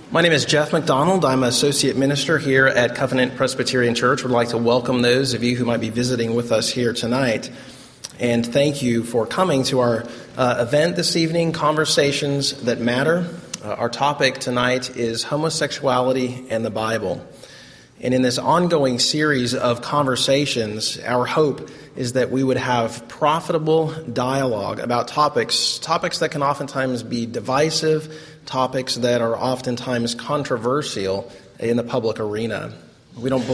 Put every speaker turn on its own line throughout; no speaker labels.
My name is Jeff McDonald. I'm an associate minister here at Covenant Presbyterian Church. Would like to welcome those of you who might be visiting with us here tonight. And thank you for coming to our event this evening, Conversations That Matter. Our topic tonight is homosexuality and the Bible. And in this ongoing series of conversations, our hope is that we would have profitable dialogue about topics that can oftentimes be divisive, topics that are oftentimes controversial in the public arena. We do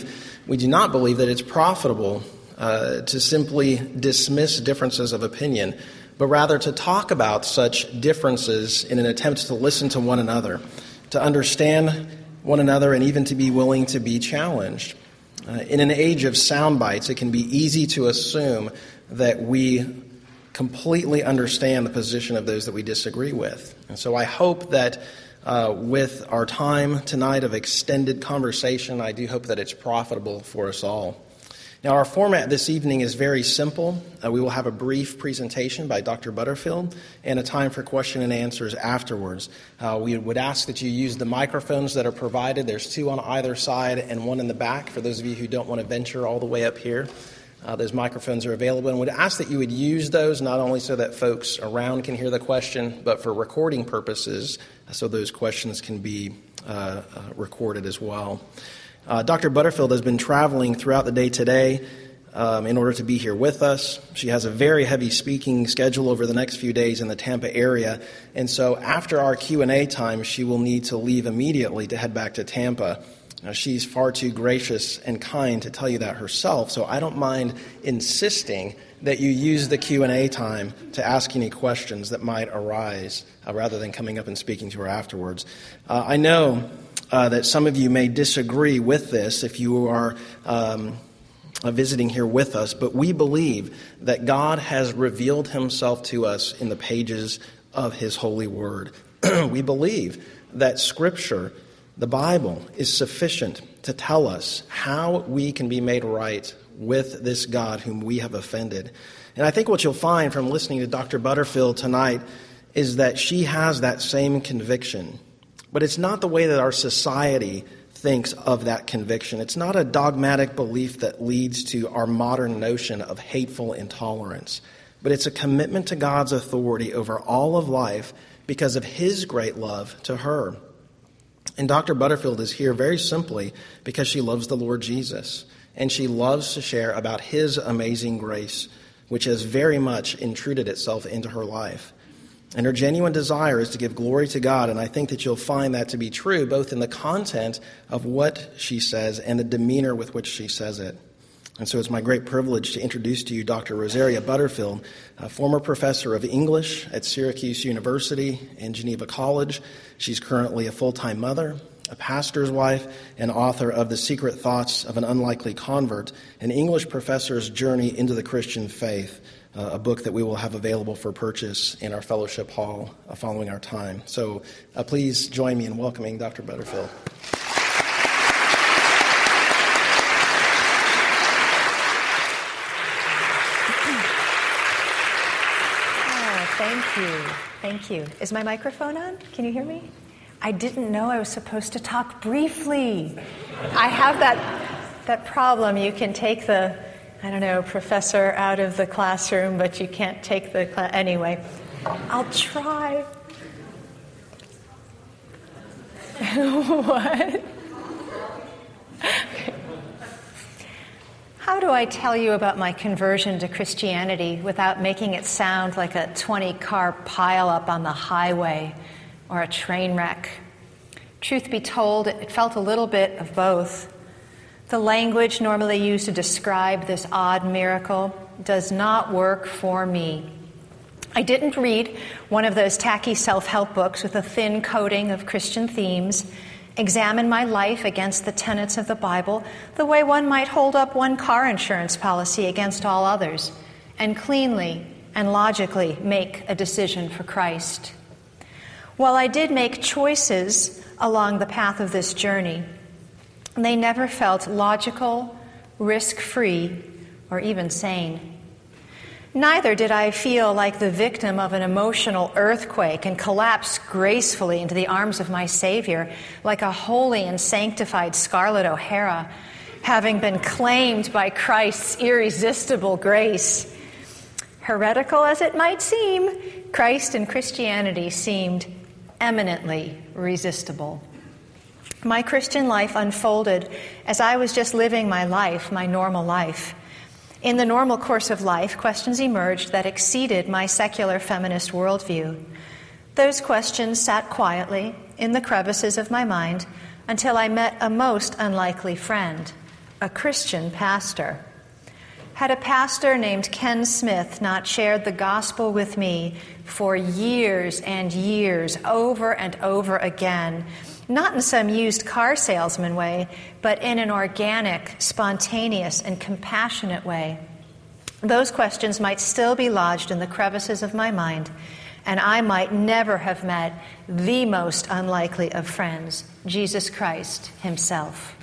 not believe that it's profitable to simply dismiss differences of opinion, but rather to talk about such differences in an attempt to listen to one another, to understand one another, and even to be willing to be challenged. In an age of sound bites, it can be easy to assume that we completely understand the position of those that we disagree with. And so I hope that with our time tonight of extended conversation, I do hope that it's profitable for us all. Now, our format this evening is very simple. We will have a brief presentation by Dr. Butterfield and a time for question and answers afterwards. We would ask that you use the microphones that are provided. There's two on either side and one in the back for those of you who don't want to venture all the way up here. Those microphones are available, and would ask that you would use those not only so that folks around can hear the question, but for recording purposes, so those questions can be recorded as well. Dr. Butterfield has been traveling throughout the day today in order to be here with us. She has a very heavy speaking schedule over the next few days in the Tampa area, and so after our Q&A time, she will need to leave immediately to head back to Tampa. Now, she's far too gracious and kind to tell you that herself, so I don't mind insisting that you use the Q&A time to ask any questions that might arise rather than coming up and speaking to her afterwards. I know that some of you may disagree with this if you are visiting here with us, but we believe that God has revealed himself to us in the pages of his holy word. We believe that Scripture, the Bible, is sufficient to tell us how we can be made right with this God whom we have offended. And I think what you'll find from listening to Dr. Butterfield tonight is that she has that same conviction. But it's not the way that our society thinks of that conviction. It's not a dogmatic belief that leads to our modern notion of hateful intolerance. But it's a commitment to God's authority over all of life because of his great love to her. And Dr. Butterfield is here very simply because she loves the Lord Jesus. And she loves to share about his amazing grace, which has very much intruded itself into her life. And her genuine desire is to give glory to God, and I think that you'll find that to be true both in the content of what she says and the demeanor with which she says it. And so it's my great privilege to introduce to you Dr. Rosaria Butterfield, a former professor of English at Syracuse University and Geneva College. She's currently a full-time mother, a pastor's wife, and author of The Secret Thoughts of an Unlikely Convert, an English professor's journey into the Christian faith, a book that we will have available for purchase in our fellowship hall following our time. So please join me in welcoming Dr. Butterfield.
Thank you. Is my microphone on? Can you hear me? I didn't know I was supposed to talk briefly. I have that problem. You can take the professor out of the classroom, but you can't take the class. Anyway, I'll try. What? How do I tell you about my conversion to Christianity without making it sound like a 20-car pileup on the highway or a train wreck? Truth be told, it felt a little bit of both. The language normally used to describe this odd miracle does not work for me. I didn't read one of those tacky self-help books with a thin coating of Christian themes, examine my life against the tenets of the Bible the way one might hold up one car insurance policy against all others, and cleanly and logically make a decision for Christ. While I did make choices along the path of this journey, they never felt logical, risk-free, or even sane. Neither did I feel like the victim of an emotional earthquake and collapse gracefully into the arms of my Savior like a holy and sanctified Scarlett O'Hara, having been claimed by Christ's irresistible grace. Heretical as it might seem, Christ and Christianity seemed eminently resistible. My Christian life unfolded as I was just living my life, my normal life. In the normal course of life, questions emerged that exceeded my secular feminist worldview. Those questions sat quietly in the crevices of my mind until I met a most unlikely friend, a Christian pastor. Had a pastor named Ken Smith not shared the gospel with me for years and years, over and over again, not in some used car salesman way, but in an organic, spontaneous, and compassionate way, those questions might still be lodged in the crevices of my mind, and I might never have met the most unlikely of friends, Jesus Christ himself.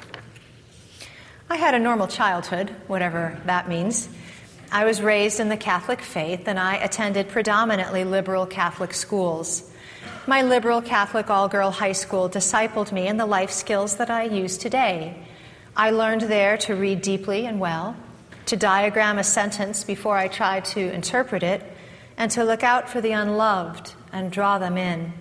I had a normal childhood, whatever that means. I was raised in the Catholic faith, and I attended predominantly liberal Catholic schools. My liberal Catholic all-girl high school discipled me in the life skills that I use today. I learned there to read deeply and well, to diagram a sentence before I tried to interpret it, and to look out for the unloved and draw them in.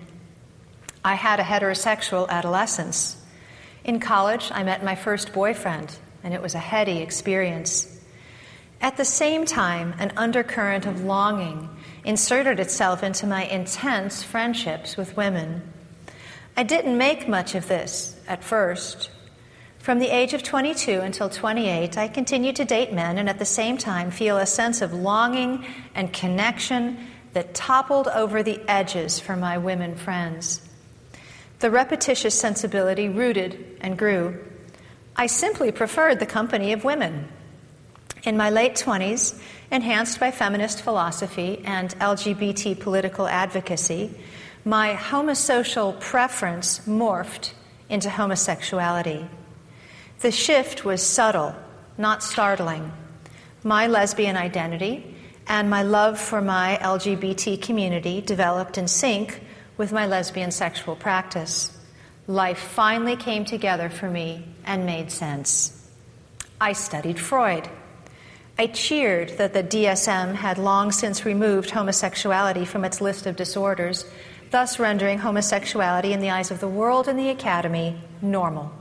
I had a heterosexual adolescence. In college, I met my first boyfriend, and it was a heady experience. At the same time, an undercurrent of longing inserted itself into my intense friendships with women. I didn't make much of this at first. From the age of 22 until 28, I continued to date men and at the same time feel a sense of longing and connection that toppled over the edges for my women friends. The repetitious sensibility rooted and grew. I simply preferred the company of women. In my late 20s, enhanced by feminist philosophy and LGBT political advocacy, my homosocial preference morphed into homosexuality. The shift was subtle, not startling. My lesbian identity and my love for my LGBT community developed in sync with my lesbian sexual practice. Life finally came together for me and made sense. I studied Freud. I cheered that the DSM had long since removed homosexuality from its list of disorders, thus rendering homosexuality in the eyes of the world and the academy normal.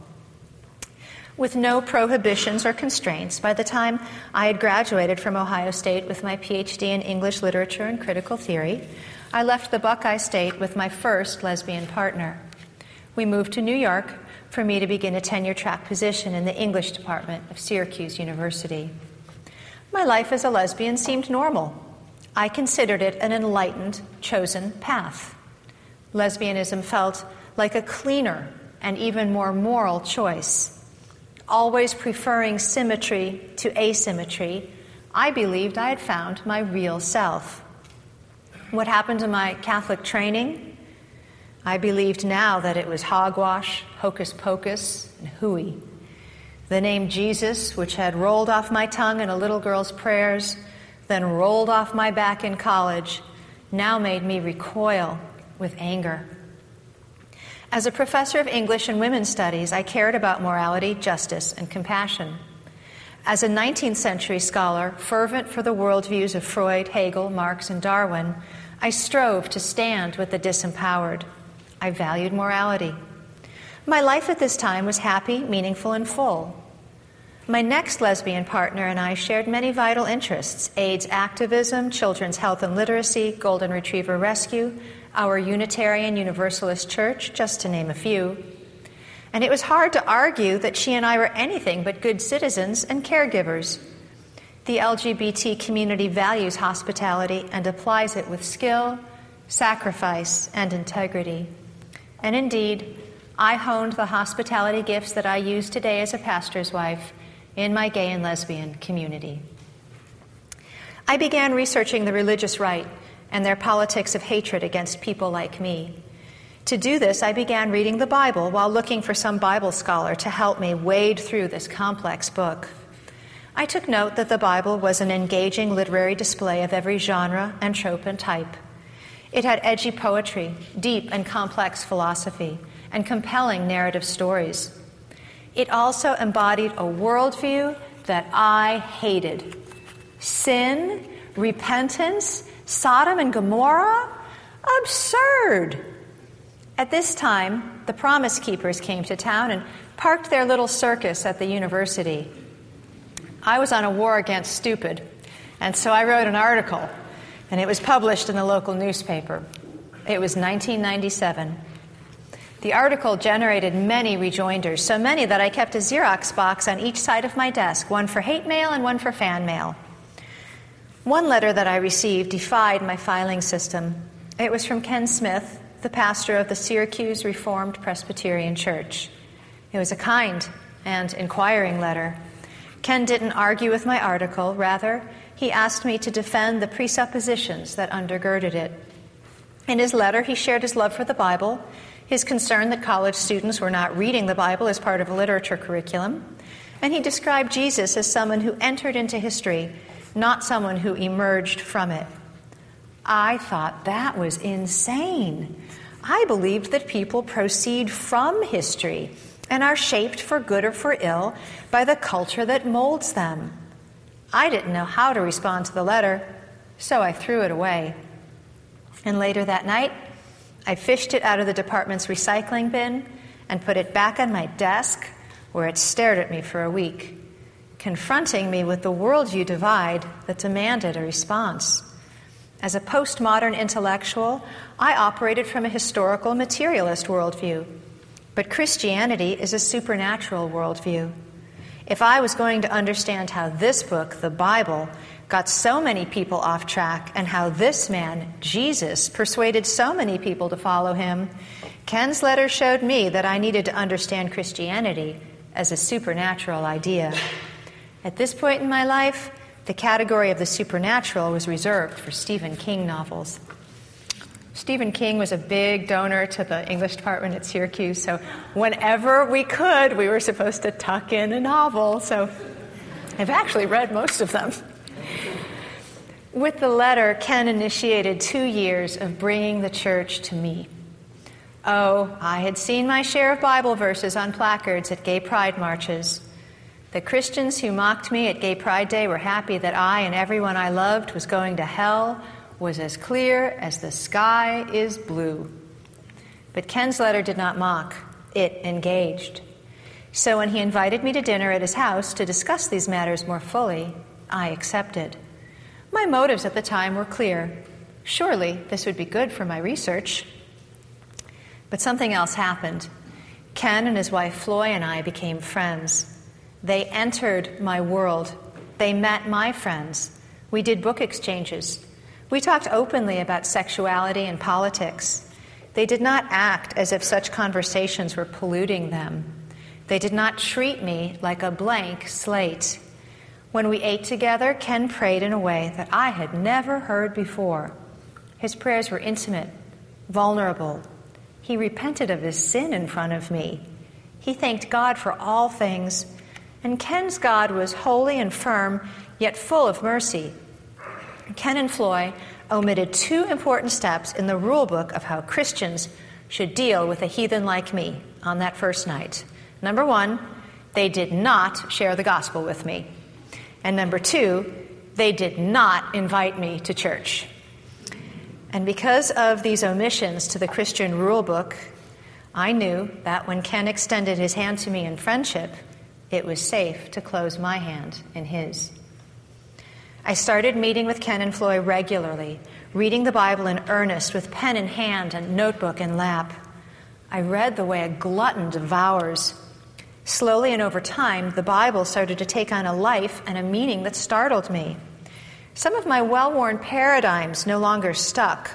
With no prohibitions or constraints, by the time I had graduated from Ohio State with my PhD in English literature and critical theory, I left the Buckeye State with my first lesbian partner. We moved to New York for me to begin a tenure-track position in the English department of Syracuse University. My life as a lesbian seemed normal. I considered it an enlightened, chosen path. Lesbianism felt like a cleaner and even more moral choice. Always preferring symmetry to asymmetry, I believed I had found my real self. What happened to my Catholic training? I believed now that it was hogwash, hocus pocus, and hooey. The name Jesus, which had rolled off my tongue in a little girl's prayers, then rolled off my back in college, now made me recoil with anger. As a professor of English and women's studies, I cared about morality, justice, and compassion. As a 19th century scholar, fervent for the worldviews of Freud, Hegel, Marx, and Darwin, I strove to stand with the disempowered. I valued morality. My life at this time was happy, meaningful, and full. My next lesbian partner and I shared many vital interests: AIDS activism, children's health and literacy, golden retriever rescue, our Unitarian Universalist Church, just to name a few. And it was hard to argue that she and I were anything but good citizens and caregivers. The LGBT community values hospitality and applies it with skill, sacrifice, and integrity. And indeed, I honed the hospitality gifts that I use today as a pastor's wife in my gay and lesbian community. I began researching the religious right and their politics of hatred against people like me. To do this, I began reading the Bible while looking for some Bible scholar to help me wade through this complex book. I took note that the Bible was an engaging literary display of every genre and trope and type. It had edgy poetry, deep and complex philosophy, and compelling narrative stories. It also embodied a worldview that I hated. Sin, repentance, Sodom and Gomorrah? Absurd! At this time, the Promise Keepers came to town and parked their little circus at the university. I was on a war against stupid, and so I wrote an article, and it was published in the local newspaper. It was 1997. The article generated many rejoinders, so many that I kept a Xerox box on each side of my desk, one for hate mail and one for fan mail. One letter that I received defied my filing system. It was from Ken Smith, the pastor of the Syracuse Reformed Presbyterian Church. It was a kind and inquiring letter. Ken didn't argue with my article. Rather, he asked me to defend the presuppositions that undergirded it. In his letter, he shared his love for the Bible, his concern that college students were not reading the Bible as part of a literature curriculum, and he described Jesus as someone who entered into history, not someone who emerged from it. I thought that was insane. I believed that people proceed from history and are shaped for good or for ill by the culture that molds them. I didn't know how to respond to the letter, so I threw it away. And later that night, I fished it out of the department's recycling bin and put it back on my desk, where it stared at me for a week, confronting me with the worldview divide that demanded a response. As a postmodern intellectual, I operated from a historical materialist worldview. But Christianity is a supernatural worldview. If I was going to understand how this book, the Bible, got so many people off track and how this man, Jesus, persuaded so many people to follow him, Ken's letter showed me that I needed to understand Christianity as a supernatural idea. At this point in my life, the category of the supernatural was reserved for Stephen King novels. Stephen King was a big donor to the English department at Syracuse, so whenever we could, we were supposed to tuck in a novel, so I've actually read most of them. With the letter, Ken initiated 2 years of bringing the church to me. Oh, I had seen my share of Bible verses on placards at gay pride marches. The Christians who mocked me at Gay Pride Day were happy that I and everyone I loved was going to hell was as clear as the sky is blue. But Ken's letter did not mock. It engaged. So when he invited me to dinner at his house to discuss these matters more fully, I accepted. My motives at the time were clear. Surely this would be good for my research. But something else happened. Ken and his wife Floy and I became friends. They entered my world. They met my friends. We did book exchanges. We talked openly about sexuality and politics. They did not act as if such conversations were polluting them. They did not treat me like a blank slate. When we ate together, Ken prayed in a way that I had never heard before. His prayers were intimate, vulnerable. He repented of his sin in front of me. He thanked God for all things. And Ken's God was holy and firm, yet full of mercy. Ken and Floy omitted 2 important steps in the rule book of how Christians should deal with a heathen like me on that first night. Number 1, they did not share the gospel with me. And number 2, they did not invite me to church. And because of these omissions to the Christian rule book, I knew that when Ken extended his hand to me in friendship, it was safe to close my hand in his. I started meeting with Ken and Floy regularly, reading the Bible in earnest with pen in hand and notebook in lap. I read the way a glutton devours. Slowly and over time, the Bible started to take on a life and a meaning that startled me. Some of my well-worn paradigms no longer stuck.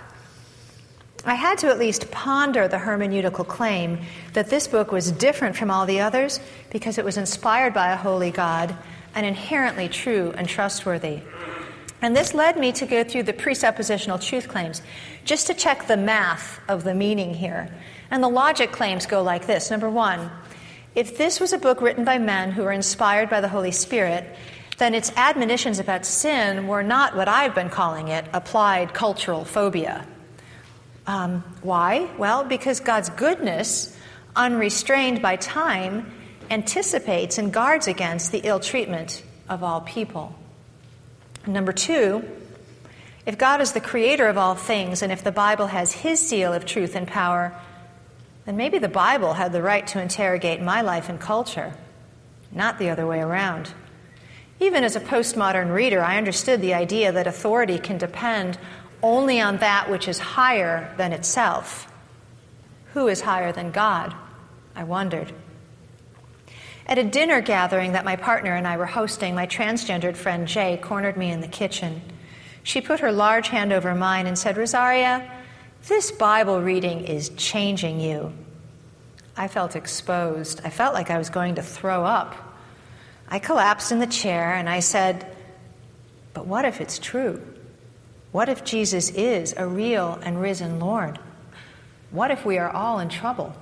I had to at least ponder the hermeneutical claim that this book was different from all the others because it was inspired by a holy God and inherently true and trustworthy. And this led me to go through the presuppositional truth claims, just to check the math of the meaning here. And the logic claims go like this. Number 1, if this was a book written by men who were inspired by the Holy Spirit, then its admonitions about sin were not what I've been calling it, applied cultural phobia. Why? Well, because God's goodness, unrestrained by time, anticipates and guards against the ill treatment of all people. Number two, if God is the creator of all things, and if the Bible has his seal of truth and power, then maybe the Bible had the right to interrogate my life and culture, not the other way around. Even as a postmodern reader, I understood the idea that authority can depend only on that which is higher than itself. Who is higher than God? I wondered. At a dinner gathering that my partner and I were hosting, my transgendered friend Jay cornered me in the kitchen. She put her large hand over mine and said, "Rosaria, this Bible reading is changing you." I felt exposed. I felt like I was going to throw up. I collapsed in the chair and I said, "But what if it's true? What if Jesus is a real and risen Lord? What if we are all in trouble?"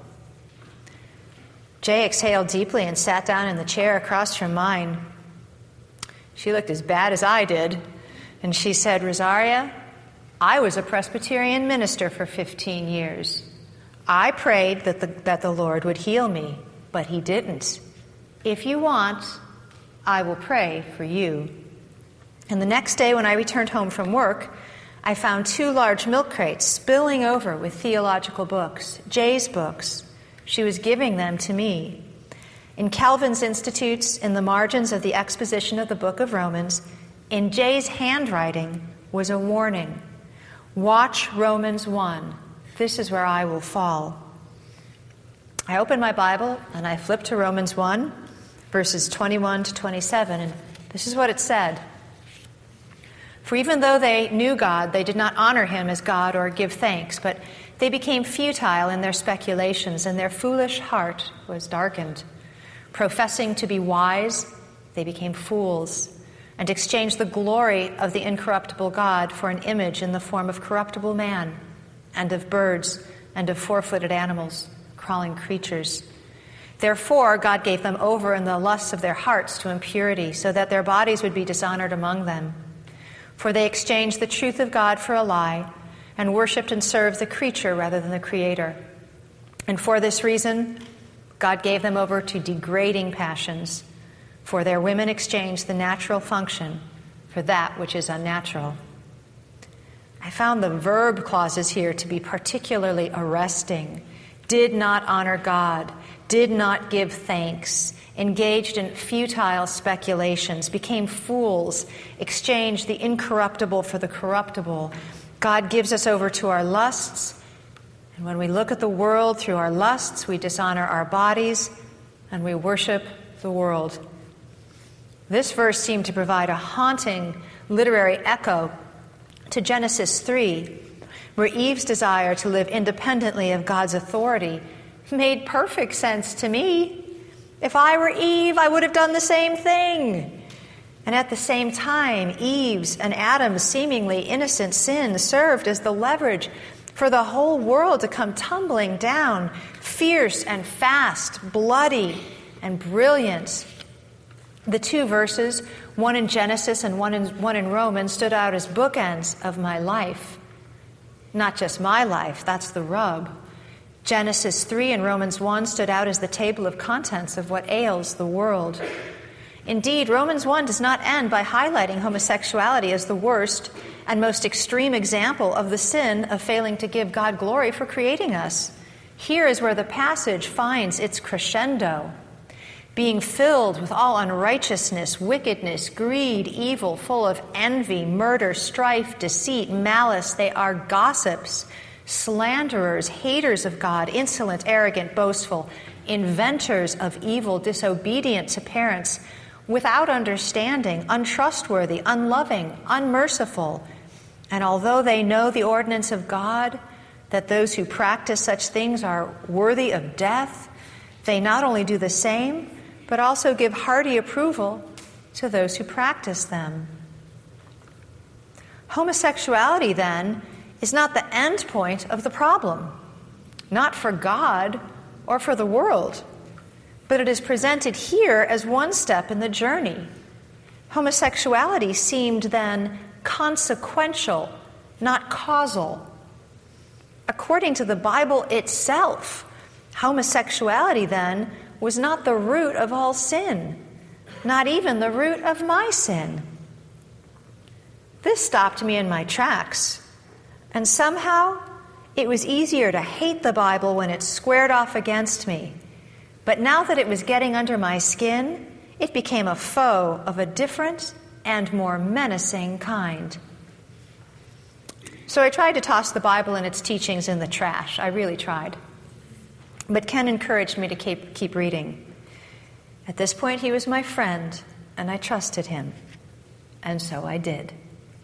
Jay exhaled deeply and sat down in the chair across from mine. She looked as bad as I did, and she said, "Rosaria, I was a Presbyterian minister for 15 years. I prayed that the Lord would heal me, but he didn't. If you want, I will pray for you." And the next day when I returned home from work, I found 2 large milk crates spilling over with theological books, Jay's books. She was giving them to me. In Calvin's Institutes, in the margins of the exposition of the book of Romans, in Jay's handwriting was a warning. Watch Romans 1. This is where I will fall. I opened my Bible and I flipped to Romans 1, verses 21 to 27, and this is what it said. "For even though they knew God, they did not honor him as God or give thanks, but they became futile in their speculations, and their foolish heart was darkened. Professing to be wise, they became fools, and exchanged the glory of the incorruptible God for an image in the form of corruptible man, and of birds, and of four-footed animals, crawling creatures. Therefore God gave them over in the lusts of their hearts to impurity, so that their bodies would be dishonored among them. For they exchanged the truth of God for a lie, and worshipped and served the creature rather than the Creator. And for this reason, God gave them over to degrading passions, for their women exchanged the natural function for that which is unnatural." I found the verb clauses here to be particularly arresting. Did not honor God, did not give thanks, engaged in futile speculations, became fools, exchanged the incorruptible for the corruptible. God gives us over to our lusts, and when we look at the world through our lusts, we dishonor our bodies, and we worship the world. This verse seemed to provide a haunting literary echo to Genesis 3, where Eve's desire to live independently of God's authority made perfect sense to me. If I were Eve, I would have done the same thing. And at the same time, Eve's and Adam's seemingly innocent sin served as the leverage for the whole world to come tumbling down, fierce and fast, bloody and brilliant. The 2 verses, one in Genesis and one in Romans, stood out as bookends of my life. Not just my life, that's the rub. Genesis 3 and Romans 1 stood out as the table of contents of what ails the world. Indeed, Romans 1 does not end by highlighting homosexuality as the worst and most extreme example of the sin of failing to give God glory for creating us. Here is where the passage finds its crescendo. Being filled with all unrighteousness, wickedness, greed, evil, full of envy, murder, strife, deceit, malice, they are gossips, slanderers, haters of God, insolent, arrogant, boastful, inventors of evil, disobedient to parents, without understanding, untrustworthy, unloving, unmerciful. And although they know the ordinance of God, that those who practice such things are worthy of death, they not only do the same, but also give hearty approval to those who practice them. Homosexuality, then, is not the end point of the problem, not for God or for the world, but it is presented here as one step in the journey. Homosexuality seemed then consequential, not causal. According to the Bible itself, homosexuality then was not the root of all sin, not even the root of my sin. This stopped me in my tracks, and somehow it was easier to hate the Bible when it squared off against me. But now that it was getting under my skin, it became a foe of a different and more menacing kind. So I tried to toss the Bible and its teachings in the trash. I really tried. But Ken encouraged me to keep reading. At this point, he was my friend, and I trusted him. And so I did.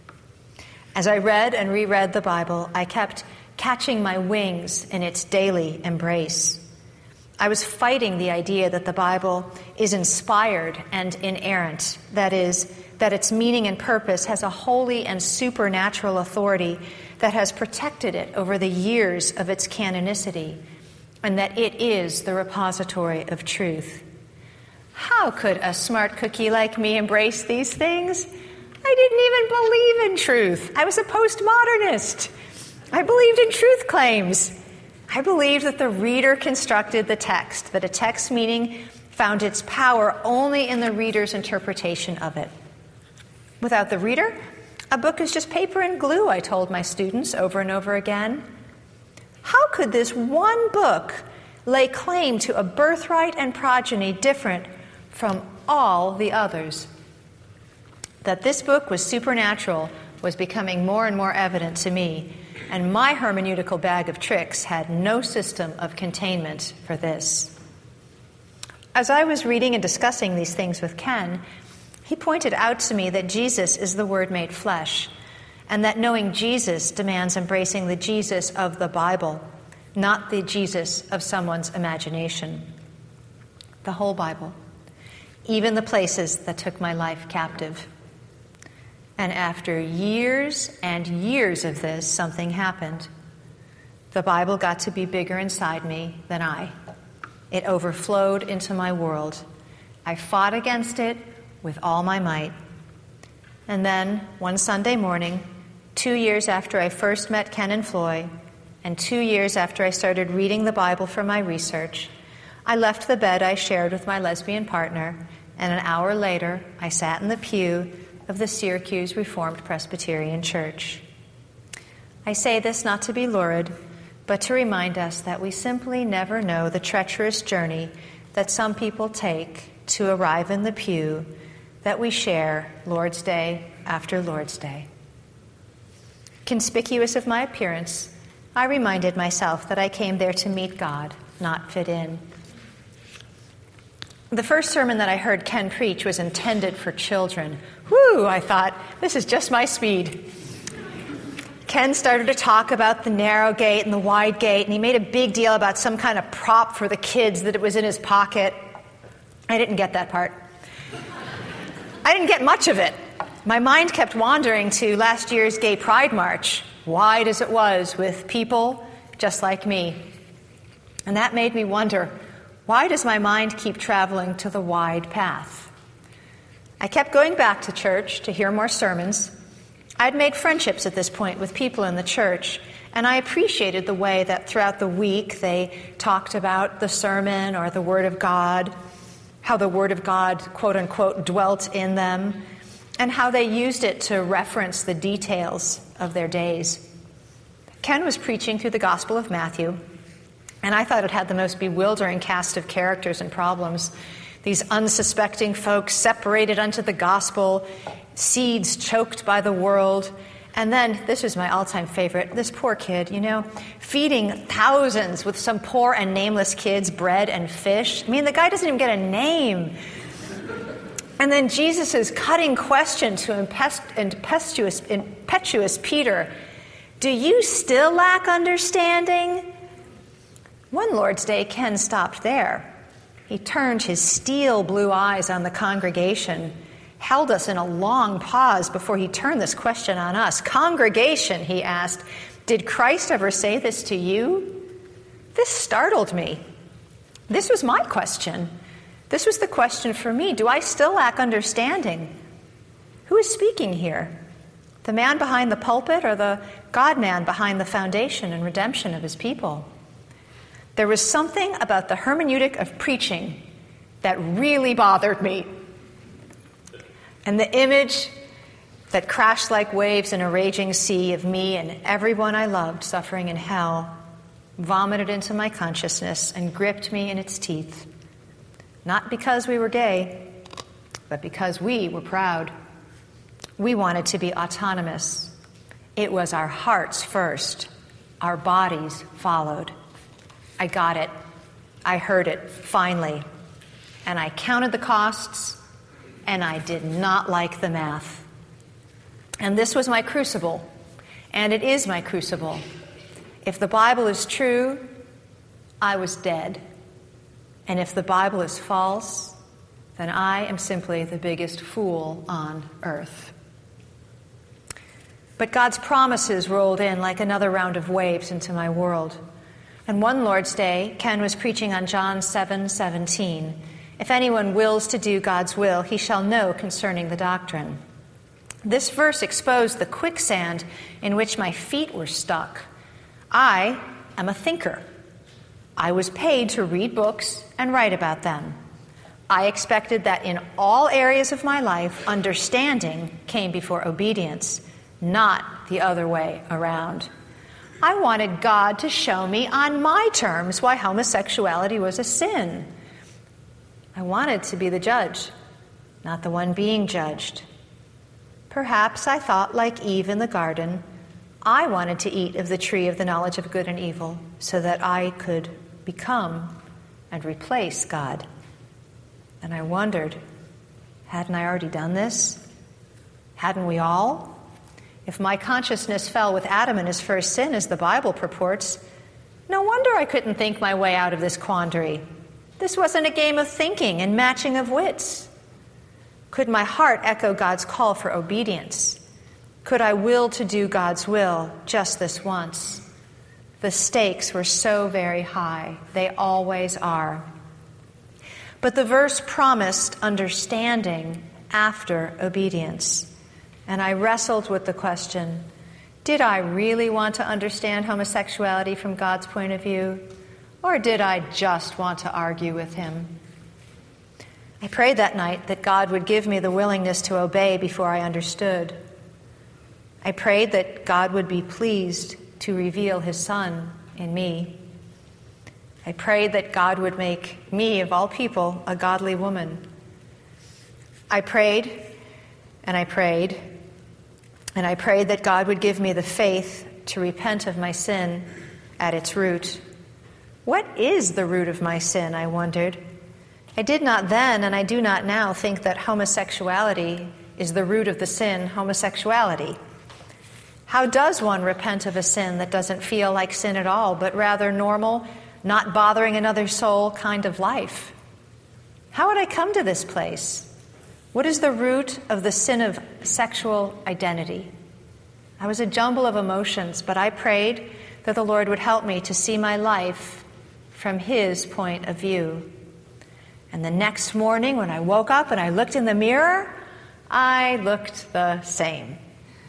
As I read and reread the Bible, I kept catching my wings in its daily embrace. I was fighting the idea that the Bible is inspired and inerrant, that is, that its meaning and purpose has a holy and supernatural authority that has protected it over the years of its canonicity, and that it is the repository of truth. How could a smart cookie like me embrace these things? I didn't even believe in truth. I was a postmodernist. I believed in truth claims. I believed that the reader constructed the text, that a text meaning found its power only in the reader's interpretation of it. Without the reader, a book is just paper and glue, I told my students over and over again. How could this one book lay claim to a birthright and progeny different from all the others? That this book was supernatural was becoming more and more evident to me, and my hermeneutical bag of tricks had no system of containment for this. As I was reading and discussing these things with Ken, he pointed out to me that Jesus is the Word made flesh, and that knowing Jesus demands embracing the Jesus of the Bible, not the Jesus of someone's imagination. The whole Bible, even the places that took my life captive. And after years and years of this, something happened. The Bible got to be bigger inside me than I. It overflowed into my world. I fought against it with all my might. And then, one Sunday morning, 2 years after I first met Ken and Floy, and 2 years after I started reading the Bible for my research, I left the bed I shared with my lesbian partner, and an hour later, I sat in the pew of the Syracuse Reformed Presbyterian Church. I say this not to be lurid, but to remind us that we simply never know the treacherous journey that some people take to arrive in the pew that we share Lord's Day after Lord's Day. Conspicuous of my appearance, I reminded myself that I came there to meet God, not fit in. The first sermon that I heard Ken preach was intended for children. Whew, I thought, this is just my speed. Ken started to talk about the narrow gate and the wide gate, and he made a big deal about some kind of prop for the kids that it was in his pocket. I didn't get that part. I didn't get much of it. My mind kept wandering to last year's Gay Pride March, wide as it was, with people just like me. And that made me wonder, why does my mind keep traveling to the wide path? I kept going back to church to hear more sermons. I'd made friendships at this point with people in the church, and I appreciated the way that throughout the week they talked about the sermon or the Word of God, how the Word of God, quote-unquote, dwelt in them, and how they used it to reference the details of their days. Ken was preaching through the Gospel of Matthew, and I thought it had the most bewildering cast of characters and problems. These unsuspecting folks separated unto the gospel, seeds choked by the world, and then, this was my all-time favorite, this poor kid, feeding thousands with some poor and nameless kids bread and fish. I mean, the guy doesn't even get a name. And then Jesus' cutting question to impetuous Peter, do you still lack understanding? One Lord's Day, Ken stopped there. He turned his steel blue eyes on the congregation, held us in a long pause before he turned this question on us. Congregation, he asked, did Christ ever say this to you? This startled me. This was my question. This was the question for me. Do I still lack understanding? Who is speaking here? The man behind the pulpit or the God-man behind the foundation and redemption of his people? There was something about the hermeneutic of preaching that really bothered me. And the image that crashed like waves in a raging sea of me and everyone I loved suffering in hell vomited into my consciousness and gripped me in its teeth. Not because we were gay, but because we were proud. We wanted to be autonomous. It was our hearts first. Our bodies followed. I got it. I heard it, finally. And I counted the costs, and I did not like the math. And this was my crucible, and it is my crucible. If the Bible is true, I was dead. And if the Bible is false, then I am simply the biggest fool on earth. But God's promises rolled in like another round of waves into my world. And one Lord's Day, Ken was preaching on John 7:17. If anyone wills to do God's will, he shall know concerning the doctrine. This verse exposed the quicksand in which my feet were stuck. I am a thinker. I was paid to read books and write about them. I expected that in all areas of my life, understanding came before obedience, not the other way around. I wanted God to show me on my terms why homosexuality was a sin. I wanted to be the judge, not the one being judged. Perhaps I thought, like Eve in the garden, I wanted to eat of the tree of the knowledge of good and evil so that I could become and replace God. And I wondered, hadn't I already done this? Hadn't we all? If my consciousness fell with Adam in his first sin, as the Bible purports, no wonder I couldn't think my way out of this quandary. This wasn't a game of thinking and matching of wits. Could my heart echo God's call for obedience? Could I will to do God's will just this once? The stakes were so very high. They always are. But the verse promised understanding after obedience. And I wrestled with the question, did I really want to understand homosexuality from God's point of view? Or did I just want to argue with him? I prayed that night that God would give me the willingness to obey before I understood. I prayed that God would be pleased to reveal his Son in me. I prayed that God would make me, of all people, a godly woman. I prayed, and I prayed, and I prayed that God would give me the faith to repent of my sin at its root. What is the root of my sin, I wondered. I did not then, and I do not now, think that homosexuality is the root of the sin, homosexuality. How does one repent of a sin that doesn't feel like sin at all, but rather normal, not bothering another soul kind of life? How would I come to this place? What is the root of the sin of sexual identity? I was a jumble of emotions, but I prayed that the Lord would help me to see my life from his point of view. And the next morning when I woke up and I looked in the mirror, I looked the same.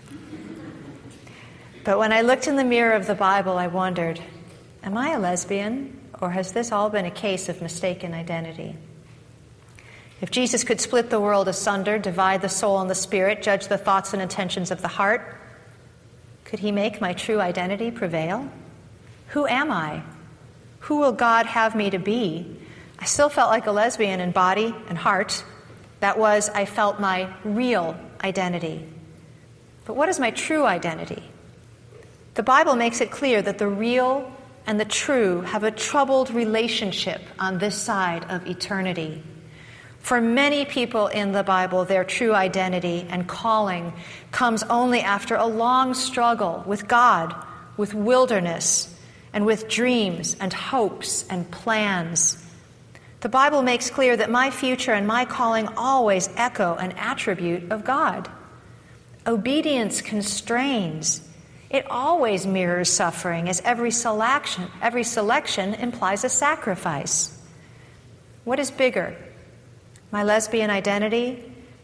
But when I looked in the mirror of the Bible, I wondered, am I a lesbian, or has this all been a case of mistaken identity? If Jesus could split the world asunder, divide the soul and the spirit, judge the thoughts and intentions of the heart, could he make my true identity prevail? Who am I? Who will God have me to be? I still felt like a lesbian in body and heart. That was, I felt my real identity. But what is my true identity? The Bible makes it clear that the real and the true have a troubled relationship on this side of eternity. For many people in the Bible, their true identity and calling comes only after a long struggle with God, with wilderness, and with dreams and hopes and plans. The Bible makes clear that my future and my calling always echo an attribute of God. Obedience constrains. It always mirrors suffering, as every selection implies a sacrifice. What is bigger, my lesbian identity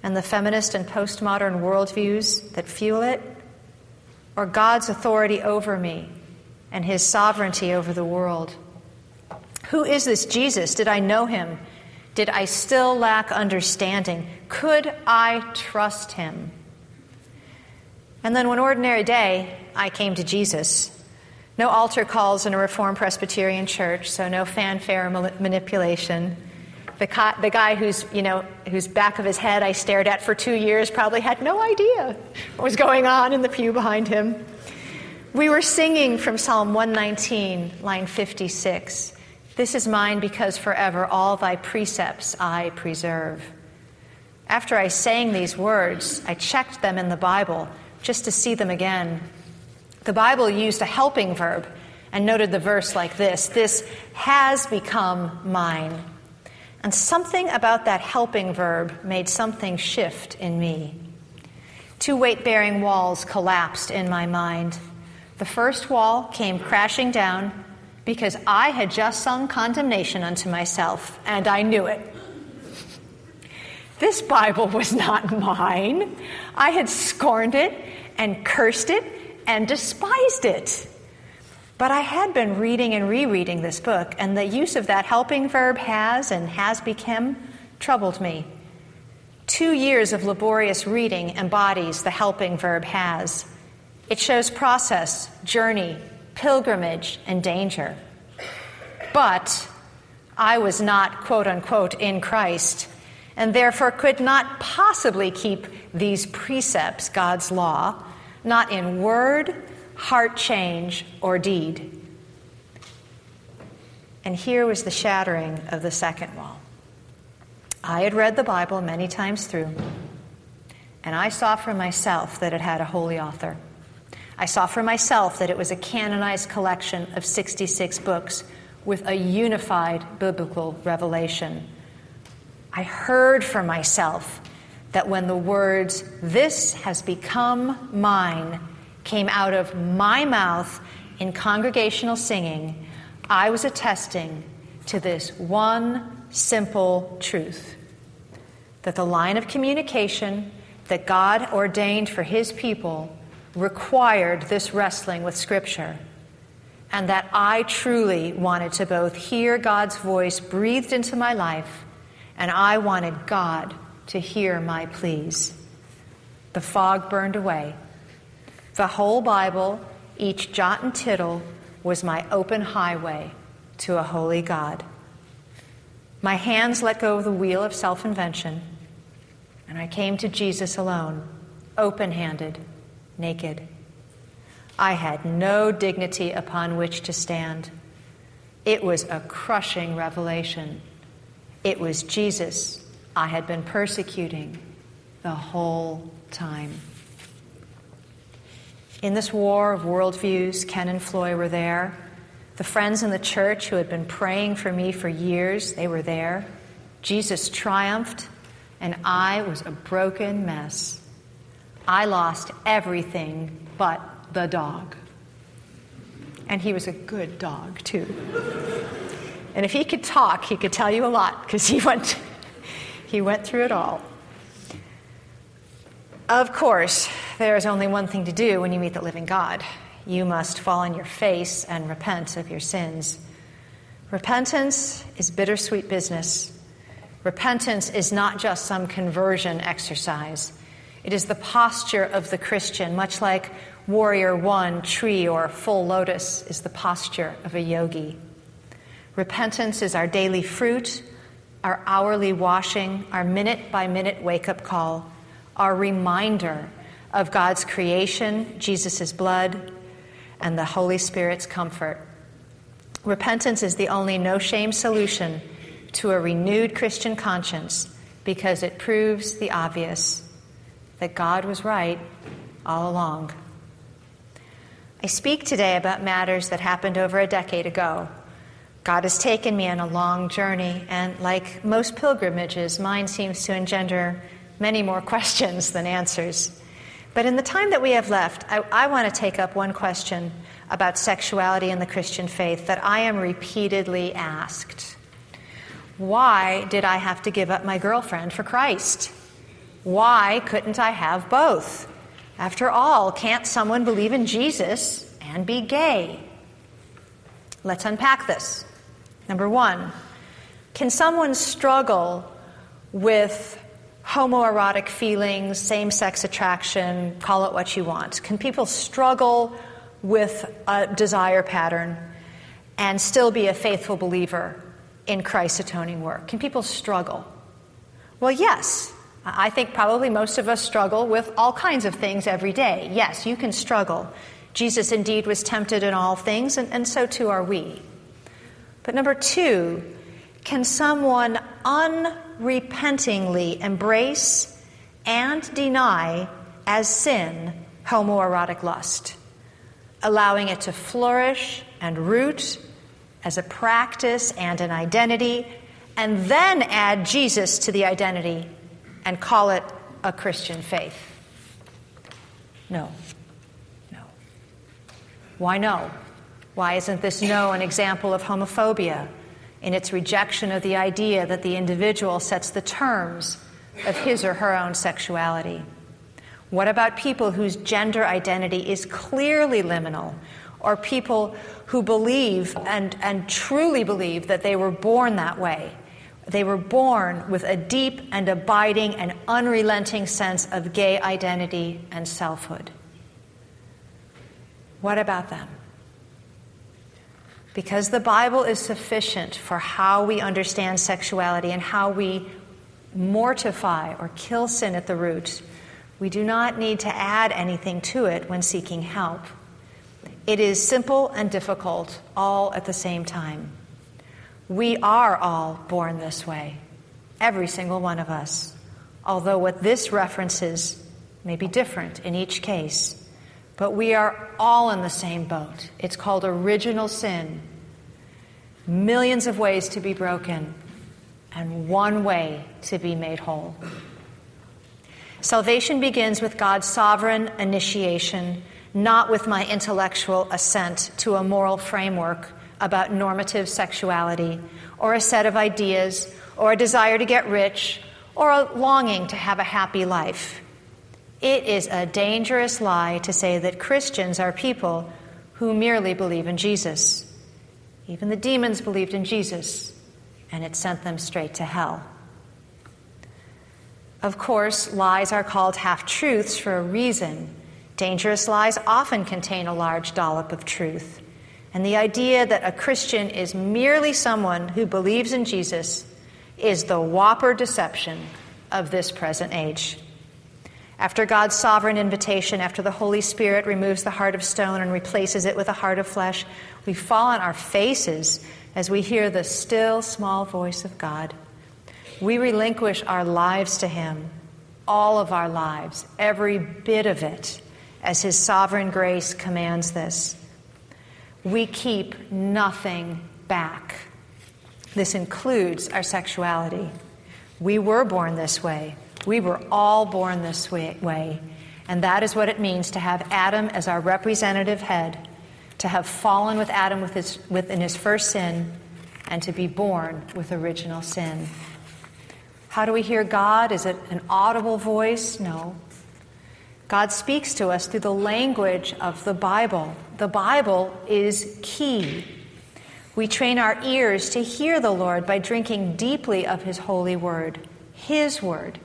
and the feminist and postmodern worldviews that fuel it, or God's authority over me and his sovereignty over the world? Who is this Jesus? Did I know him? Did I still lack understanding? Could I trust him? And then one ordinary day, I came to Jesus. No altar calls in a Reformed Presbyterian church, so no fanfare or manipulation. The guy whose back of his head I stared at for 2 years probably had no idea what was going on in the pew behind him. We were singing from Psalm 119, line 56. This is mine because forever all thy precepts I preserve. After I sang these words, I checked them in the Bible just to see them again. The Bible used a helping verb and noted the verse like this: this has become mine. And something about that helping verb made something shift in me. 2 weight-bearing walls collapsed in my mind. The first wall came crashing down because I had just sung condemnation unto myself, and I knew it. This Bible was not mine. I had scorned it and cursed it and despised it. But I had been reading and rereading this book, and the use of that helping verb has and has become troubled me. 2 years of laborious reading embodies the helping verb has. It shows process, journey, pilgrimage, and danger. But I was not, quote unquote, in Christ, and therefore could not possibly keep these precepts, God's law, not in word, heart change, or deed. And here was the shattering of the second wall. I had read the Bible many times through, and I saw for myself that it had a holy author. I saw for myself that it was a canonized collection of 66 books with a unified biblical revelation. I heard for myself that when the words, "This has become mine," came out of my mouth in congregational singing, I was attesting to this one simple truth: that the line of communication that God ordained for his people required this wrestling with Scripture, and that I truly wanted to both hear God's voice breathed into my life, and I wanted God to hear my pleas. The fog burned away. The whole Bible, each jot and tittle, was my open highway to a holy God. My hands let go of the wheel of self-invention, and I came to Jesus alone, open-handed, naked. I had no dignity upon which to stand. It was a crushing revelation. It was Jesus I had been persecuting the whole time. In this war of worldviews, Ken and Floy were there. The friends in the church who had been praying for me for years, they were there. Jesus triumphed, and I was a broken mess. I lost everything but the dog. And he was a good dog, too. And if he could talk, he could tell you a lot, because he went through it all. Of course, there is only one thing to do when you meet the living God. You must fall on your face and repent of your sins. Repentance is bittersweet business. Repentance is not just some conversion exercise. It is the posture of the Christian, much like Warrior One, Tree, or Full Lotus is the posture of a yogi. Repentance is our daily fruit, our hourly washing, our minute-by-minute wake-up call, our reminder of God's creation, Jesus' blood, and the Holy Spirit's comfort. Repentance is the only no-shame solution to a renewed Christian conscience, because it proves the obvious, that God was right all along. I speak today about matters that happened over a decade ago. God has taken me on a long journey, and like most pilgrimages, mine seems to engender many more questions than answers. But in the time that we have left, I want to take up one question about sexuality in the Christian faith that I am repeatedly asked. Why did I have to give up my girlfriend for Christ? Why couldn't I have both? After all, can't someone believe in Jesus and be gay? Let's unpack this. Number one, can someone struggle with homoerotic feelings, same-sex attraction, call it what you want? Can people struggle with a desire pattern and still be a faithful believer in Christ's atoning work? Can people struggle? Well, yes. I think probably most of us struggle with all kinds of things every day. Yes, you can struggle. Jesus indeed was tempted in all things, and so too are we. But number two, can someone unrepentingly embrace and deny as sin homoerotic lust, allowing it to flourish and root as a practice and an identity, and then add Jesus to the identity and call it a Christian faith? No. No. Why no? Why isn't this no an example of homophobia in its rejection of the idea that the individual sets the terms of his or her own sexuality? What about people whose gender identity is clearly liminal, or people who believe and truly believe that they were born that way? They were born with a deep and abiding and unrelenting sense of gay identity and selfhood. What about them? Because the Bible is sufficient for how we understand sexuality and how we mortify or kill sin at the root, we do not need to add anything to it when seeking help. It is simple and difficult all at the same time. We are all born this way, every single one of us, although what this references may be different in each case. But we are all in the same boat. It's called original sin. Millions of ways to be broken, and one way to be made whole. Salvation begins with God's sovereign initiation, not with my intellectual assent to a moral framework about normative sexuality, or a set of ideas, or a desire to get rich, or a longing to have a happy life. It is a dangerous lie to say that Christians are people who merely believe in Jesus. Even the demons believed in Jesus, and it sent them straight to hell. Of course, lies are called half-truths for a reason. Dangerous lies often contain a large dollop of truth. And the idea that a Christian is merely someone who believes in Jesus is the whopper deception of this present age. After God's sovereign invitation, after the Holy Spirit removes the heart of stone and replaces it with a heart of flesh, we fall on our faces as we hear the still, small voice of God. We relinquish our lives to Him, all of our lives, every bit of it, as His sovereign grace commands this. We keep nothing back. This includes our sexuality. We were born this way. We were all born this way. And that is what it means to have Adam as our representative head, to have fallen with Adam in his first sin, and to be born with original sin. How do we hear God? Is it an audible voice? No. God speaks to us through the language of the Bible. The Bible is key. We train our ears to hear the Lord by drinking deeply of His holy word, His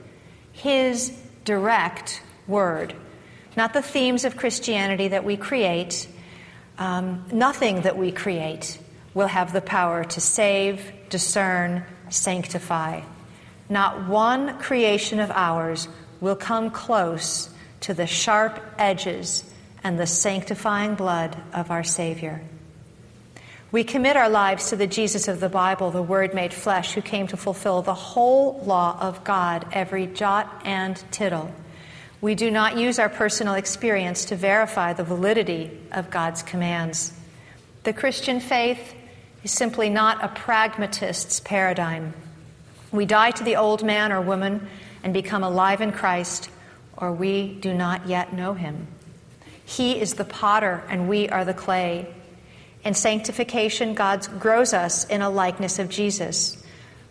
direct word. Not the themes of Christianity that we create. Nothing that we create will have the power to save, discern, sanctify. Not one creation of ours will come close to the sharp edges and the sanctifying blood of our Savior. We commit our lives to the Jesus of the Bible, the Word made flesh, who came to fulfill the whole law of God, every jot and tittle. We do not use our personal experience to verify the validity of God's commands. The Christian faith is simply not a pragmatist's paradigm. We die to the old man or woman and become alive in Christ, or we do not yet know Him. He is the potter, and we are the clay. In sanctification, God grows us in a likeness of Jesus.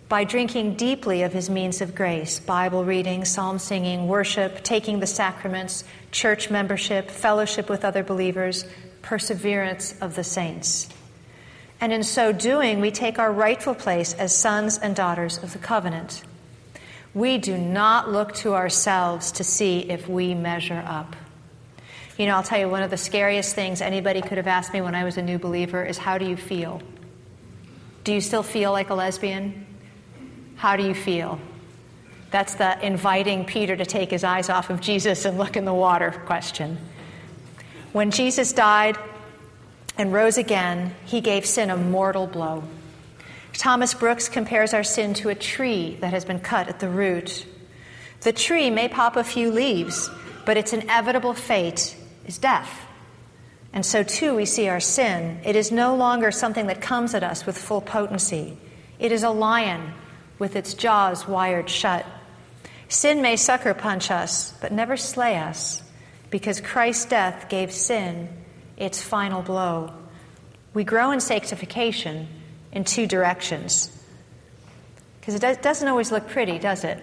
by drinking deeply of his means of grace, Bible reading, psalm singing, worship, taking the sacraments, church membership, fellowship with other believers, perseverance of the saints. And in so doing, we take our rightful place as sons and daughters of the covenant. We do not look to ourselves to see if we measure up. You know, I'll tell you, one of the scariest things anybody could have asked me when I was a new believer is, how do you feel? Do you still feel like a lesbian? How do you feel? That's the inviting Peter to take his eyes off of Jesus and look in the water question. When Jesus died and rose again, he gave sin a mortal blow. Thomas Brooks compares our sin to a tree that has been cut at the root. The tree may pop a few leaves, but its inevitable fate is death. And so too we see our sin. It is no longer something that comes at us with full potency. It is a lion with its jaws wired shut. Sin may sucker punch us, but never slay us, because Christ's death gave sin its final blow. We grow in sanctification in two directions, because it doesn't always look pretty, does it?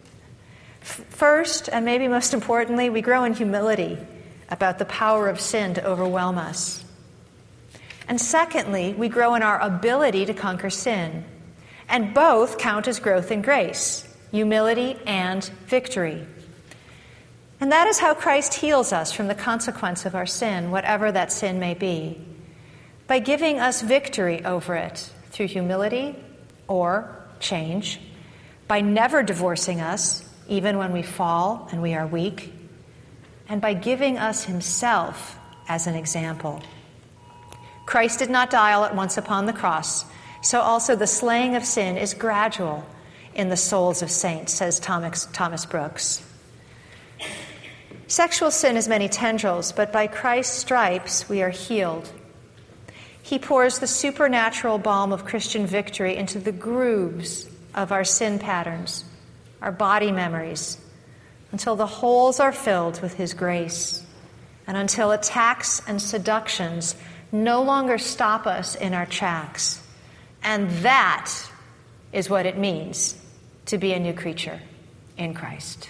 First, and maybe most importantly, we grow in humility about the power of sin to overwhelm us. And secondly, we grow in our ability to conquer sin. And both count as growth in grace, humility and victory. And that is how Christ heals us from the consequence of our sin, whatever that sin may be, by giving us victory over it through humility or change, by never divorcing us, even when we fall and we are weak, and by giving us himself as an example. Christ did not die all at once upon the cross, so also the slaying of sin is gradual in the souls of saints, says Thomas Brooks. Sexual sin has many tendrils, but by Christ's stripes we are healed. He pours the supernatural balm of Christian victory into the grooves of our sin patterns, our body memories, until the holes are filled with his grace, and until attacks and seductions no longer stop us in our tracks. And that is what it means to be a new creature in Christ.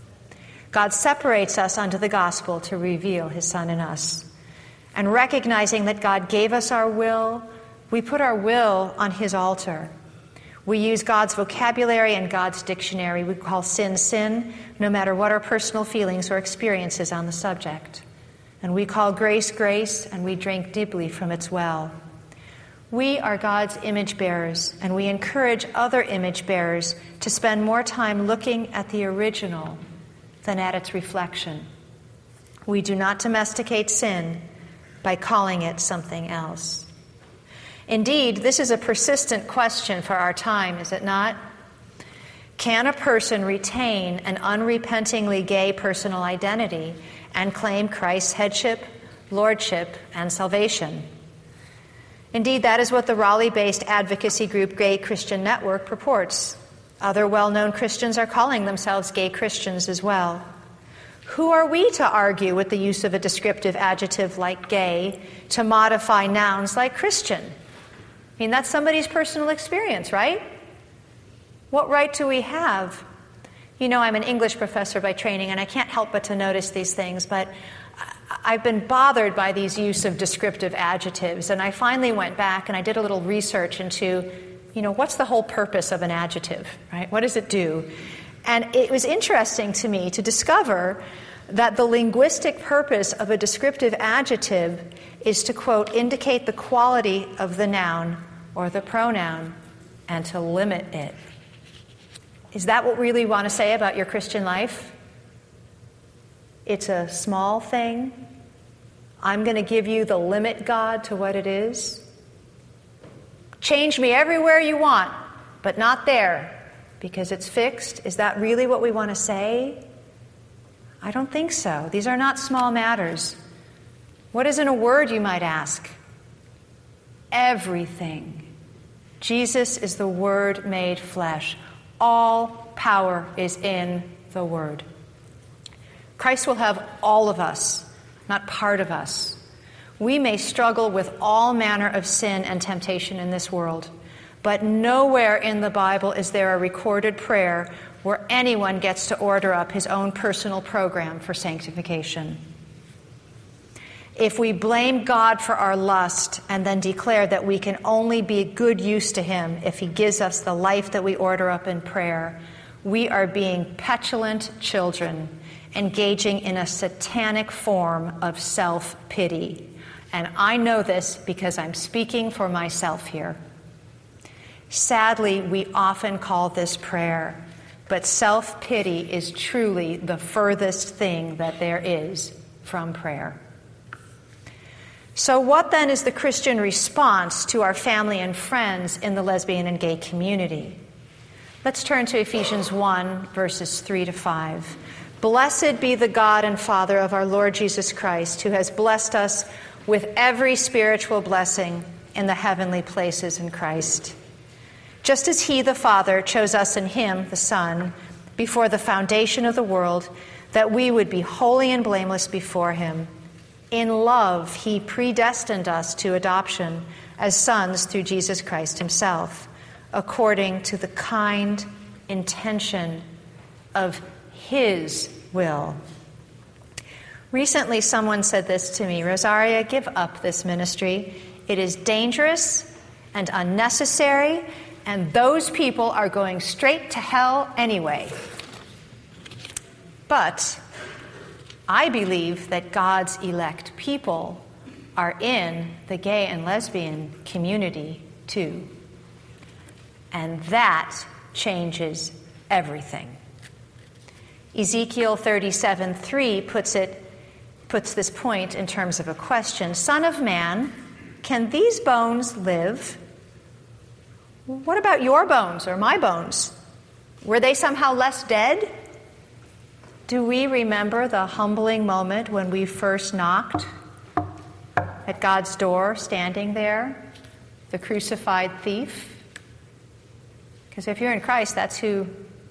God separates us unto the gospel to reveal his Son in us. And recognizing that God gave us our will, we put our will on his altar. We use God's vocabulary and God's dictionary. We call sin, sin, no matter what our personal feelings or experiences on the subject. And we call grace, grace, and we drink deeply from its well. We are God's image bearers, and we encourage other image bearers to spend more time looking at the original than at its reflection. We do not domesticate sin by calling it something else. Indeed, this is a persistent question for our time, is it not? Can a person retain an unrepentingly gay personal identity and claim Christ's headship, lordship, and salvation? Indeed, that is what the Raleigh-based advocacy group Gay Christian Network purports. Other well-known Christians are calling themselves gay Christians as well. Who are we to argue with the use of a descriptive adjective like gay to modify nouns like Christian? I mean, that's somebody's personal experience, right? What right do we have? You know, I'm an English professor by training, and I can't help but to notice these things, but I've been bothered by these use of descriptive adjectives, and I finally went back and I did a little research into, what's the whole purpose of an adjective, right? What does it do? And it was interesting to me to discover that the linguistic purpose of a descriptive adjective is to, quote, indicate the quality of the noun or the pronoun and to limit it. Is that what we really want to say about your Christian life? It's a small thing. I'm going to give you the limit, God, to what it is. Change me everywhere you want, but not there, because it's fixed. Is that really what we want to say? I don't think so. These are not small matters. What is in a word, you might ask? Everything. Jesus is the Word made flesh. All power is in the Word. Christ will have all of us, not part of us. We may struggle with all manner of sin and temptation in this world, But nowhere in the Bible is there a recorded prayer where anyone gets to order up his own personal program for sanctification. If we blame God for our lust and then declare that we can only be good use to him if he gives us the life that we order up in prayer, we are being petulant children, engaging in a satanic form of self-pity. And I know this because I'm speaking for myself here. Sadly, we often call this prayer, but self-pity is truly the furthest thing that there is from prayer. So what then is the Christian response to our family and friends in the lesbian and gay community? Let's turn to Ephesians 1, verses 3 to 5. Blessed be the God and Father of our Lord Jesus Christ, who has blessed us with every spiritual blessing in the heavenly places in Christ. Just as he, the Father, chose us in him, the Son, before the foundation of the world, that we would be holy and blameless before him. In love, he predestined us to adoption as sons through Jesus Christ himself, according to the kind intention of his will. Recently, someone said this to me, Rosaria, give up this ministry. It is dangerous and unnecessary, and those people are going straight to hell anyway. But I believe that God's elect people are in the gay and lesbian community too. And that changes everything. Ezekiel 37:3 puts this point in terms of a question. Son of man, can these bones live? What about your bones or my bones? Were they somehow less dead? Do we remember the humbling moment when we first knocked at God's door, standing there, the crucified thief? Because if you're in Christ, that's who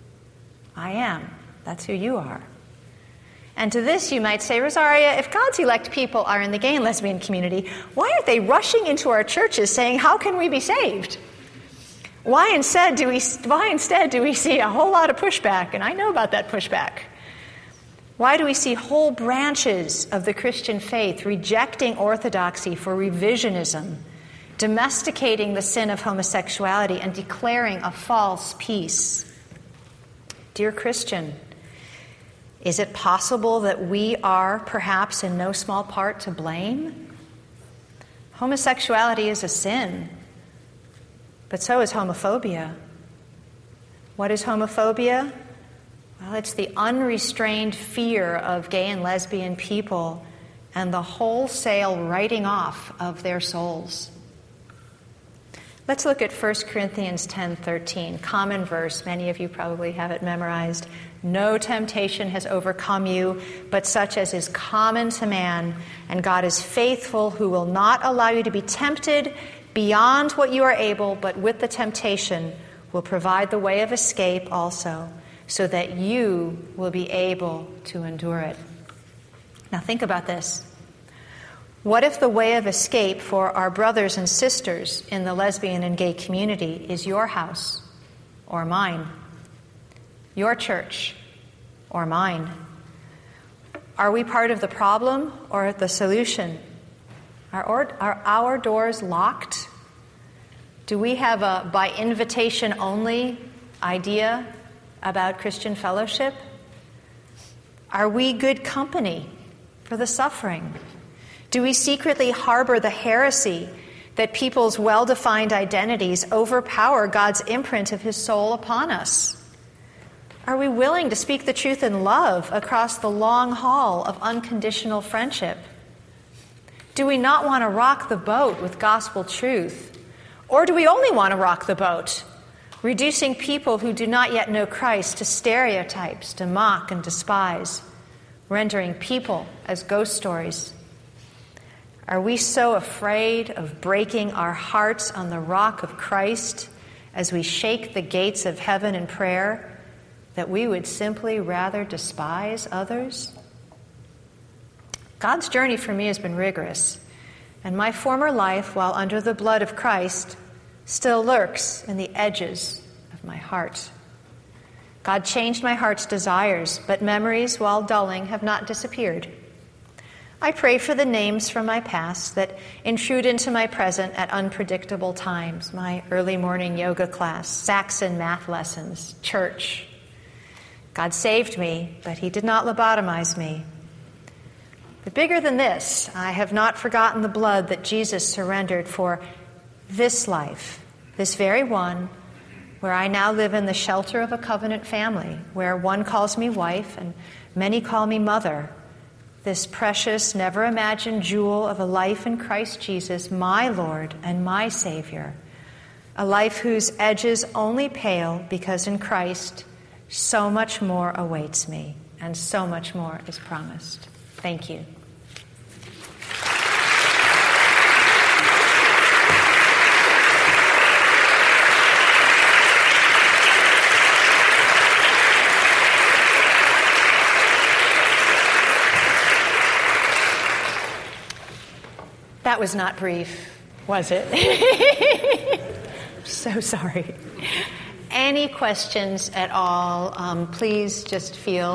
I am. That's who you are. And to this you might say, Rosaria, if God's elect people are in the gay and lesbian community, why aren't they rushing into our churches saying, how can we be saved? Why instead do we see a whole lot of pushback? And I know about that pushback. Why do we see whole branches of the Christian faith rejecting orthodoxy for revisionism, domesticating the sin of homosexuality, and declaring a false peace? Dear Christian, is it possible that we are perhaps in no small part to blame? Homosexuality is a sin, but so is homophobia. What is homophobia? Well, it's the unrestrained fear of gay and lesbian people and the wholesale writing off of their souls. Let's look at 1 Corinthians 10:13, common verse. Many of you probably have it memorized. No temptation has overcome you, but such as is common to man. And God is faithful, who will not allow you to be tempted beyond what you are able, but with the temptation will provide the way of escape also, so that you will be able to endure it. Now think about this. What if the way of escape for our brothers and sisters in the lesbian and gay community is your house or mine? Your church or mine? Are we part of the problem or the solution? Are our doors locked? Do we have a by invitation only idea about Christian fellowship? Are we good company for the suffering? Do we secretly harbor the heresy that people's well-defined identities overpower God's imprint of his soul upon us? Are we willing to speak the truth in love across the long haul of unconditional friendship? Do we not want to rock the boat with gospel truth? Or do we only want to rock the boat, reducing people who do not yet know Christ to stereotypes, to mock and despise, rendering people as ghost stories? Are we so afraid of breaking our hearts on the rock of Christ as we shake the gates of heaven in prayer that we would simply rather despise others? God's journey for me has been rigorous, and my former life, while under the blood of Christ, still lurks in the edges of my heart. God changed my heart's desires, but memories, while dulling, have not disappeared. I pray for the names from my past that intrude into my present at unpredictable times: my early morning yoga class, Saxon math lessons, church. God saved me, but he did not lobotomize me. But bigger than this, I have not forgotten the blood that Jesus surrendered for this life, this very one, where I now live in the shelter of a covenant family, where one calls me wife and many call me mother. This precious, never-imagined jewel of a life in Christ Jesus, my Lord and my Savior. A life whose edges only pale because in Christ so much more awaits me, and so much more is promised. Thank you. That was not brief, was it? So sorry. Any questions at all, please just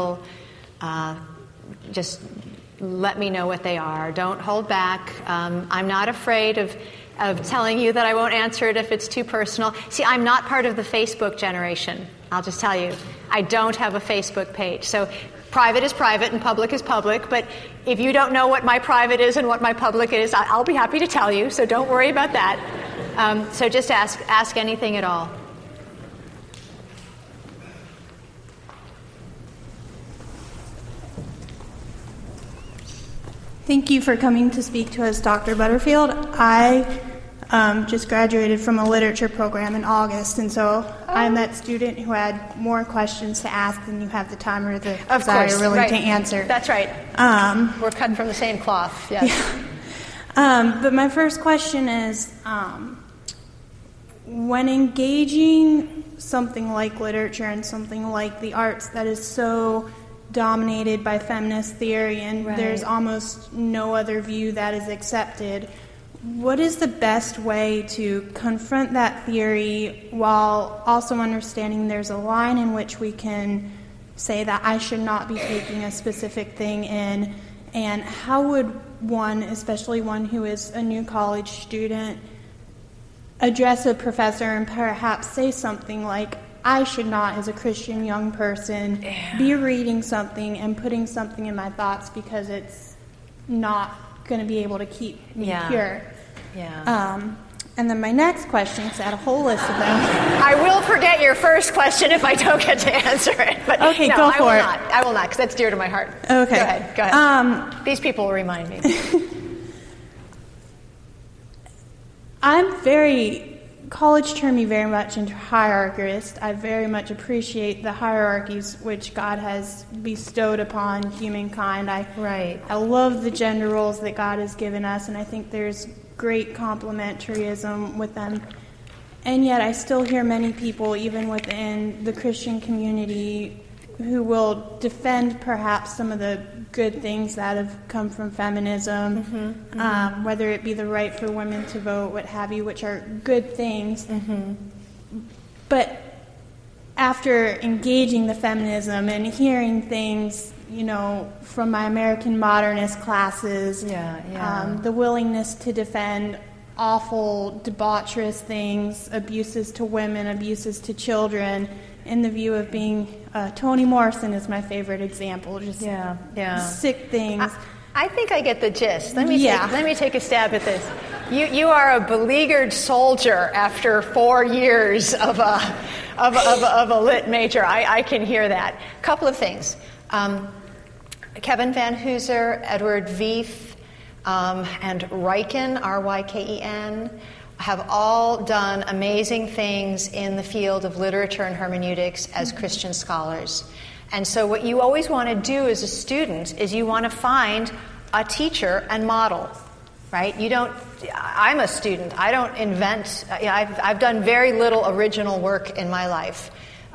just let me know what they are. Don't hold back. I'm not afraid of telling you that I won't answer it if it's too personal. See, I'm not part of the Facebook generation. I'll just tell you. I don't have a Facebook page. So private is private and public is public, but if you don't know what my private is and what my public is, I'll be happy to tell you, so don't worry about that. So just ask anything at all.
Thank you for coming to speak to us, Dr. Butterfield. I just graduated from a literature program in August, and so I'm that student who had more questions to ask than you have the time or the desire really to answer.
That's right. We're cut from the same cloth, yes.
Yeah. But my first question is, when engaging something like literature and something like the arts that is so dominated by feminist theory and there's almost no other view that is accepted, what is the best way to confront that theory while also understanding there's a line in which we can say that I should not be taking a specific thing in? And how would one, especially one who is a new college student, address a professor and perhaps say something like, I should not, as a Christian young person, be reading something and putting something in my thoughts because it's not going to be able to keep me pure. Yeah. And then my next question, because I had a whole list of them.
I will forget your first question if I don't get to answer it. But
okay,
no,
go for it.
I will not, because that's dear to my heart.
Okay.
Go ahead. These people will remind me.
College turned me very much into hierarchist. I very much appreciate the hierarchies which God has bestowed upon humankind. I love the gender roles that God has given us, and I think there's great complementarism with them. And yet I still hear many people, even within the Christian community, who will defend perhaps some of the good things that have come from feminism, whether it be the right for women to vote, what have you, which are good things. But after engaging the feminism and hearing things, from my American modernist classes, the willingness to defend awful, debaucherous things, abuses to women, abuses to children, in the view of being, Toni Morrison is my favorite example, just sick things.
I think I get the gist. Let me take a stab at this. You are a beleaguered soldier after 4 years of a lit major. I can hear that. A couple of things. Kevin Van Hooser, Edward Veith, and Ryken, R-Y-K-E-N, have all done amazing things in the field of literature and hermeneutics as Christian scholars. And so what you always want to do as a student is you want to find a teacher and model, right? I'm a student. I don't invent. I've done very little original work in my life.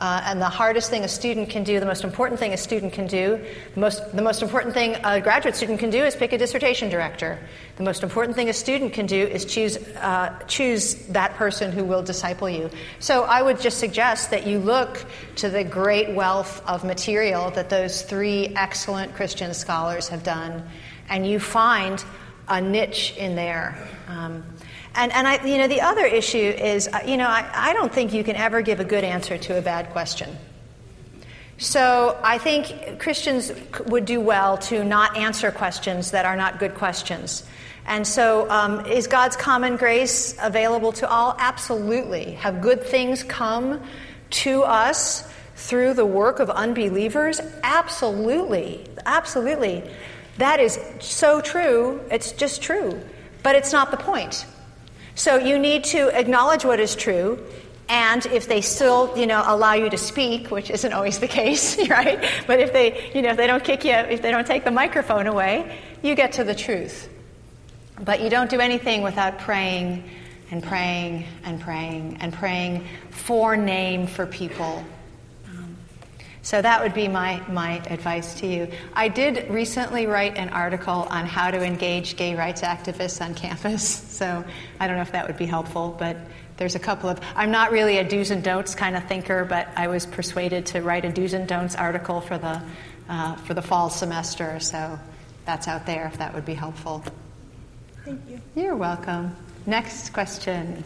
And the hardest thing a student can do, the most important thing a student can do, the most important thing a graduate student can do is pick a dissertation director. The most important thing a student can do is choose that person who will disciple you. So I would just suggest that you look to the great wealth of material that those 3 excellent Christian scholars have done, and you find a niche in there. And the other issue is, I don't think you can ever give a good answer to a bad question. So I think Christians would do well to not answer questions that are not good questions. And so is God's common grace available to all? Absolutely. Have good things come to us through the work of unbelievers? Absolutely. Absolutely. That is so true. It's just true. But it's not the point. So you need to acknowledge what is true, and if they still, allow you to speak, which isn't always the case, right? But if they, if they don't kick you, if they don't take the microphone away, you get to the truth. But you don't do anything without praying and praying and praying and praying for name for people. So that would be my advice to you. I did recently write an article on how to engage gay rights activists on campus, so I don't know if that would be helpful, but there's a couple of... I'm not really a do's and don'ts kind of thinker, but I was persuaded to write a do's and don'ts article for the fall semester, so that's out there if that would be helpful.
Thank you.
You're welcome. Next question.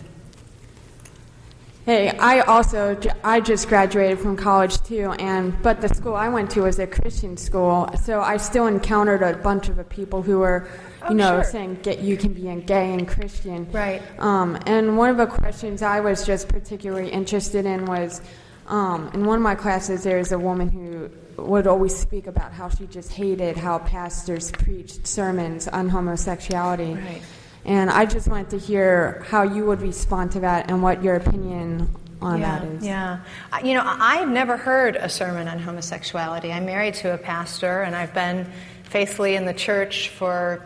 Hey, I just graduated from college too, but the school I went to was a Christian school, so I still encountered a bunch of people who were,
sure.
saying you can be gay and Christian.
Right.
And one of the questions I was just particularly interested in was, in one of my classes, there's a woman who would always speak about how she just hated how pastors preached sermons on homosexuality.
Right.
And I just wanted to hear how you would respond to that and what your opinion on that is.
Yeah. I've never heard a sermon on homosexuality. I'm married to a pastor, and I've been faithfully in the church for,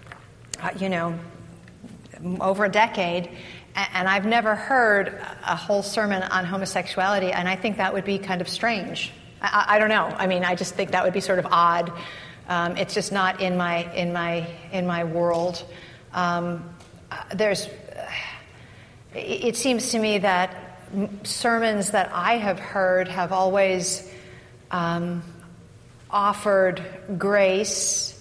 over a decade, and I've never heard a whole sermon on homosexuality, and I think that would be kind of strange. I don't know. I mean, I just think that would be sort of odd. It's just not in my world. It seems to me that sermons that I have heard have always offered grace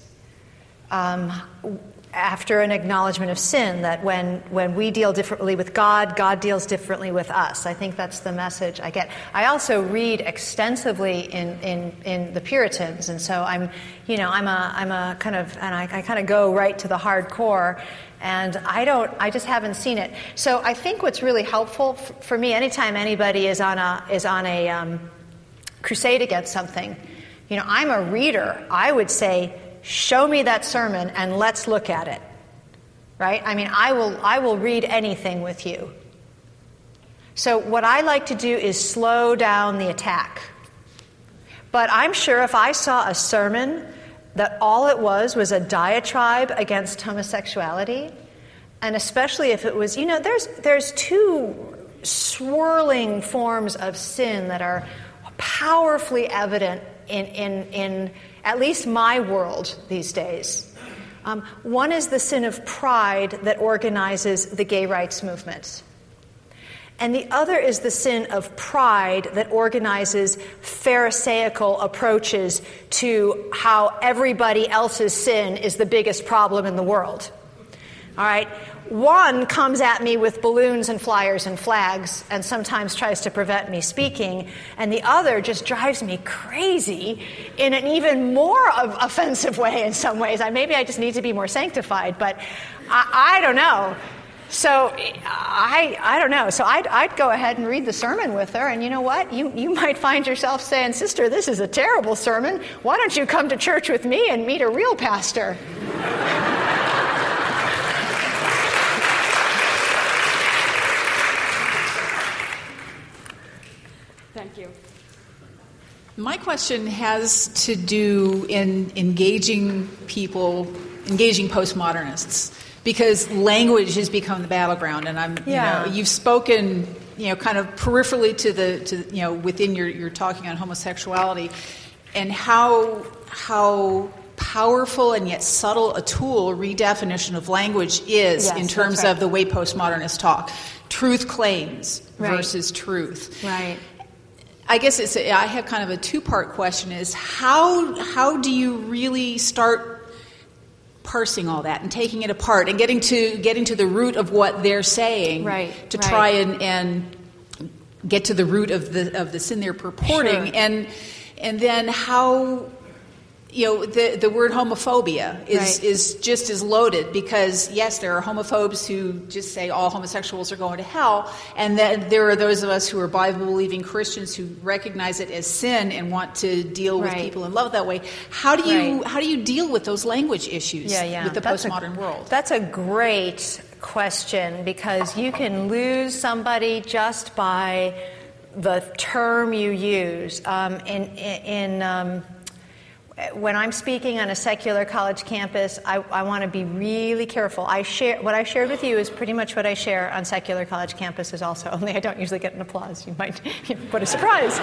after an acknowledgement of sin, that when we deal differently with God, God deals differently with us. I think that's the message I get. I also read extensively in the Puritans, and so I kind of go right to the hardcore, and I just haven't seen it. So I think what's really helpful for me, anytime anybody is on a crusade against something, I'm a reader. I would say, show me that sermon and let's look at it, right? I mean, I will read anything with you. So what I like to do is slow down the attack. But I'm sure if I saw a sermon that all it was a diatribe against homosexuality, and especially if it was, there's 2 swirling forms of sin that are powerfully evident in at least my world these days. One is the sin of pride that organizes the gay rights movement. And the other is the sin of pride that organizes Pharisaical approaches to how everybody else's sin is the biggest problem in the world. All right? One comes at me with balloons and flyers and flags and sometimes tries to prevent me speaking, and the other just drives me crazy in an even more offensive way in some ways. Maybe I just need to be more sanctified, but I don't know. So I don't know. So I'd go ahead and read the sermon with her, and you know what? You might find yourself saying, "Sister, this is a terrible sermon. Why don't you come to church with me and meet a real pastor?"
Thank you.
My question has to do in engaging postmodernists, because language has become the battleground, and you've spoken kind of peripherally to within your talking on homosexuality, and how powerful and yet subtle a tool redefinition of language is in terms of the way postmodernists talk. Truth claims versus truth.
Right.
I guess I have kind of a two-part question: is how do you really start parsing all that and taking it apart and getting to the root of what they're saying, to try and get to the root of the sin they're purporting, and then how the word homophobia is just as loaded, because yes, there are homophobes who just say all homosexuals are going to hell, and then there are those of us who are Bible-believing Christians who recognize it as sin and want to deal with people in love that way. How do you deal with those language issues with the postmodern world?
That's a great question, because you can lose somebody just by the term you use. When I'm speaking on a secular college campus, I want to be really careful. What I shared with you is pretty much what I share on secular college campuses also, only I don't usually get an applause. You might, what a surprise.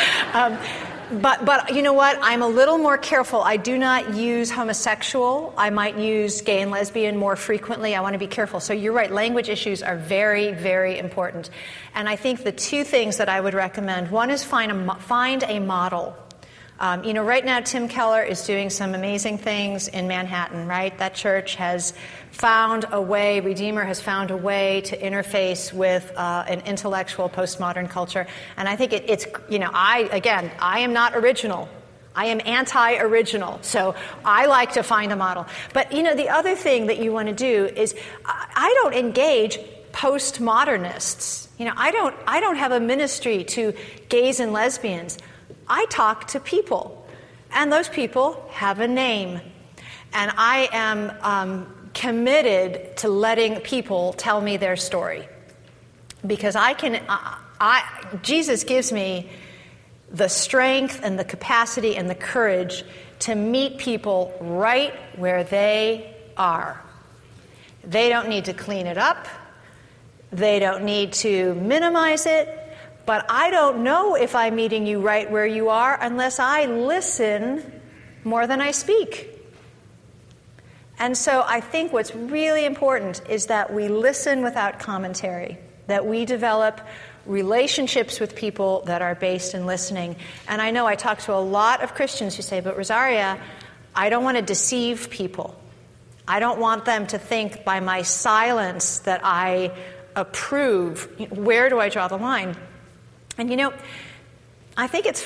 But you know what? I'm a little more careful. I do not use homosexual. I might use gay and lesbian more frequently. I want to be careful. So you're right. Language issues are very, very important. And I think the two things that I would recommend, one is find a model. Right now Tim Keller is doing some amazing things in Manhattan, right? That church has found a way, Redeemer has found a way to interface with an intellectual postmodern culture. And I think I am not original. I am anti-original. So I like to find a model. But, the other thing that you want to do is I don't engage postmodernists. I don't have a ministry to gays and lesbians. I talk to people, and those people have a name. And I am committed to letting people tell me their story. Because Jesus gives me the strength and the capacity and the courage to meet people right where they are. They don't need to clean it up. They don't need to minimize it. But I don't know if I'm meeting you right where you are unless I listen more than I speak. And so I think what's really important is that we listen without commentary, that we develop relationships with people that are based in listening. And I know I talk to a lot of Christians who say, but Rosaria, I don't want to deceive people. I don't want them to think by my silence that I approve. Where do I draw the line? And I think it's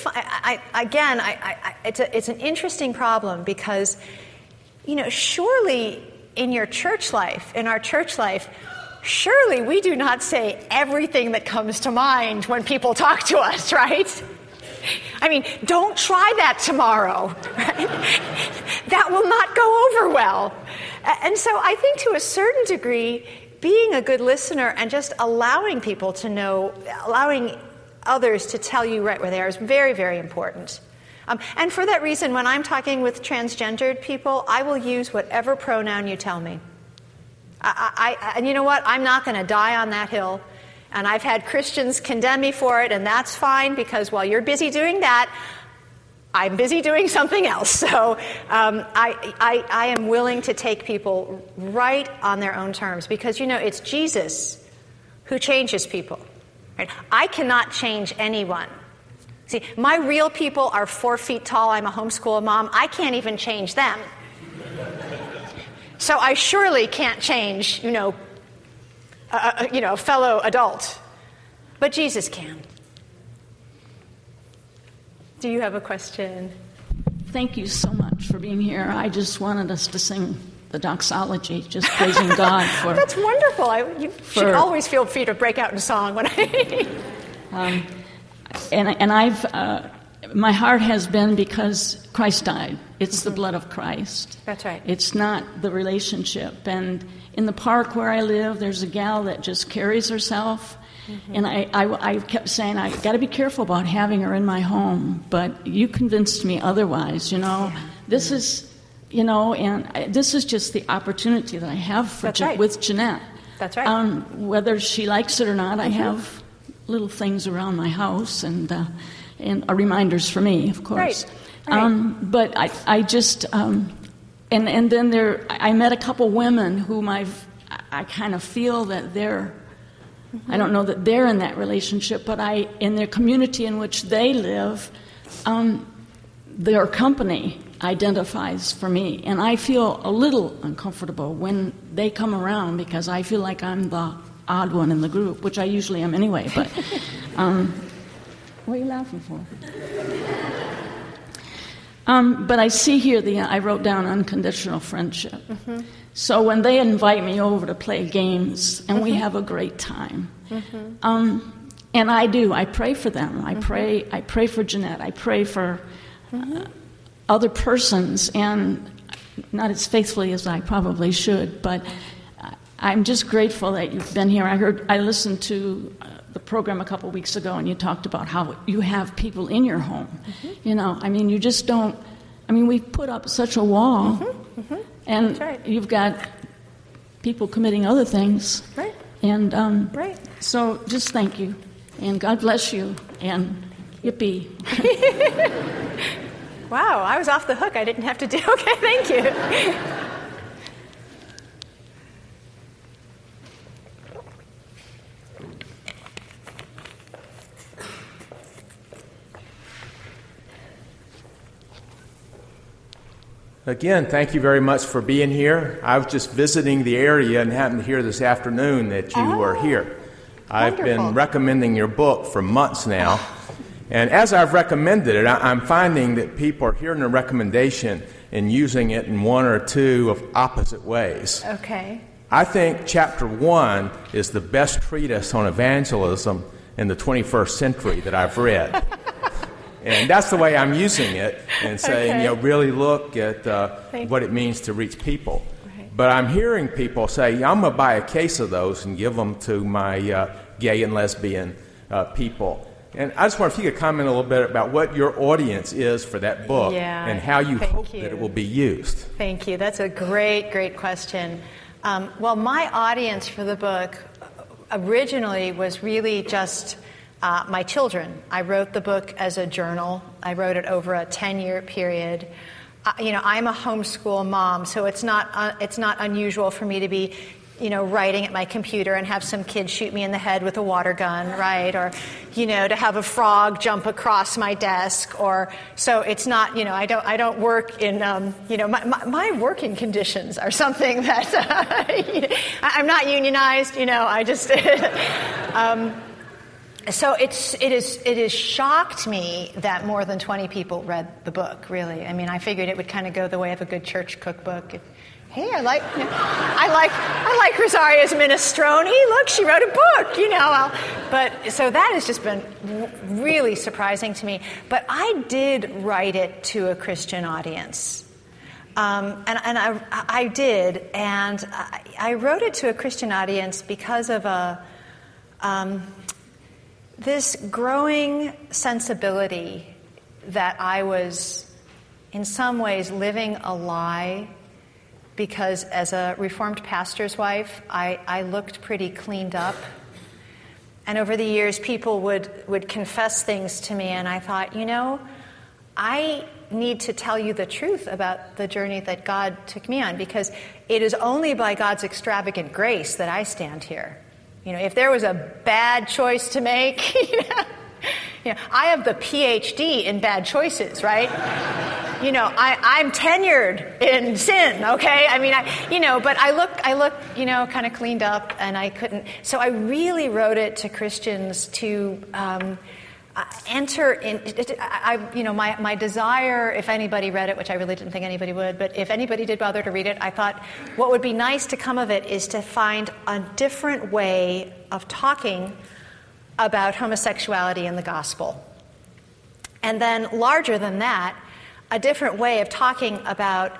it's an interesting problem, because surely in our church life, surely we do not say everything that comes to mind when people talk to us, right? I mean, don't try that tomorrow, right? That will not go over well. And so I think to a certain degree, being a good listener and just allowing people to know, allowing others to tell you right where they are is very, very important. And for that reason, when I'm talking with transgendered people, I will use whatever pronoun you tell me. And you know what? I'm not going to die on that hill. And I've had Christians condemn me for it, and that's fine, because while you're busy doing that, I'm busy doing something else. So I am willing to take people right on their own terms, because, it's Jesus who changes people. Right? I cannot change anyone. See, my real people are 4 feet tall. I'm a homeschool mom. I can't even change them. So I surely can't change, a fellow adult. But Jesus can. Do you have a question?
Thank you so much for being here. I just wanted us to sing the doxology, just praising God for...
That's wonderful. You should always feel free to break out in song when I...
my heart has been because Christ died. It's the blood of Christ.
That's right.
It's not the relationship. And in the park where I live, there's a gal that just carries herself. And I kept saying, I got to be careful about having her in my home. But you convinced me otherwise, This is... this is just the opportunity that I have with Jeanette.
That's right.
Whether she likes it or not, I have little things around my house and are reminders for me, of course.
Right.
But I just and then I met a couple women whom I kind of feel that they're. I don't know that they're in that relationship, but in their community in which they live, their company identifies for me, and I feel a little uncomfortable when they come around because I feel like I'm the odd one in the group, which I usually am anyway. But what are you laughing for? But I see here I wrote down unconditional friendship. Mm-hmm. So when they invite me over to play games and we have a great time, and I pray for them. I pray for Jeanette. I pray for other persons, and not as faithfully as I probably should, but I'm just grateful that you've been here. I listened to the program a couple weeks ago, and you talked about how you have people in your home. You just don't. We've put up such a wall, and you've got people committing other things.
Right.
And so just thank you, and God bless you, and yippee.
Wow, I was off the hook. I didn't have to do. Okay, thank you.
Again, thank you very much for being here. I was just visiting the area and happened to hear this afternoon that you were here. I've been recommending your book for months now. And as I've recommended it, I'm finding that people are hearing the recommendation and using it in one or two of opposite ways.
Okay.
I think chapter 1 is the best treatise on evangelism in the 21st century that I've read. And that's the way I'm using it and saying, really look at what it means to reach people. Right. But I'm hearing people say, I'm going to buy a case of those and give them to my gay and lesbian people. And I just wonder if you could comment a little bit about what your audience is for that book and how you hope that it will be used.
Thank you. That's a great, great question. Well, my audience for the book originally was really just my children. I wrote the book as a journal. I wrote it over a 10-year period. I'm a homeschool mom, so it's not unusual for me to be, writing at my computer and have some kid shoot me in the head with a water gun, right? Or, to have a frog jump across my desk. Or so it's not, I don't work in, my working conditions are something that I'm not unionized. I just. So it has shocked me that more than 20 people read the book, really. I figured it would kind of go the way of a good church cookbook. Hey, I like Rosaria's Minestrone. Look, she wrote a book, But so that has just been really surprising to me. But I did write it to a Christian audience. And I did. And I wrote it to a Christian audience because of this growing sensibility that I was, in some ways, living a lie, because as a Reformed pastor's wife, I looked pretty cleaned up. And over the years, people would confess things to me, and I thought, I need to tell you the truth about the journey that God took me on, because it is only by God's extravagant grace that I stand here. If there was a bad choice to make, I have the PhD in bad choices, right? I'm tenured in sin, okay? But I look, kind of cleaned up, and I couldn't. So I really wrote it to Christians to enter in. My desire, if anybody read it, which I really didn't think anybody would, but if anybody did bother to read it, I thought what would be nice to come of it is to find a different way of talking about homosexuality in the gospel. And then, larger than that, a different way of talking about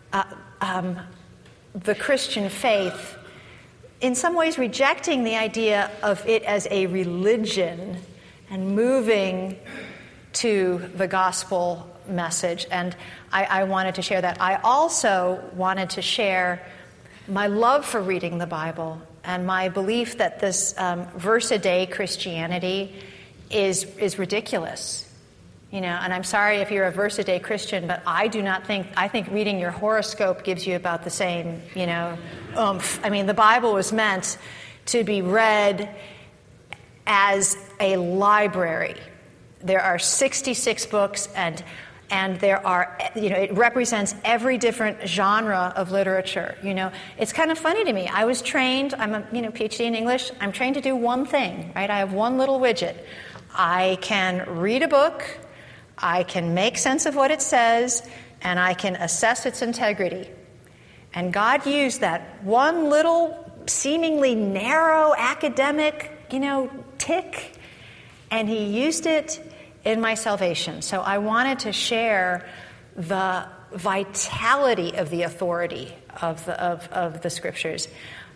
the Christian faith, in some ways rejecting the idea of it as a religion and moving to the gospel message. And I wanted to share that. I also wanted to share my love for reading the Bible and my belief that this verse-a-day Christianity is ridiculous. And I'm sorry if you're a verse-a-day Christian, but I think reading your horoscope gives you about the same, oomph. I mean, the Bible was meant to be read as a library. There are 66 books, and there are, it represents every different genre of literature. It's kind of funny to me. I was trained, I'm a PhD in English, I'm trained to do one thing, right? I have one little widget. I can read a book, I can make sense of what it says, and I can assess its integrity. And God used that one little, seemingly narrow academic, tick, and He used it in my salvation. So I wanted to share the vitality of the authority of the Scriptures.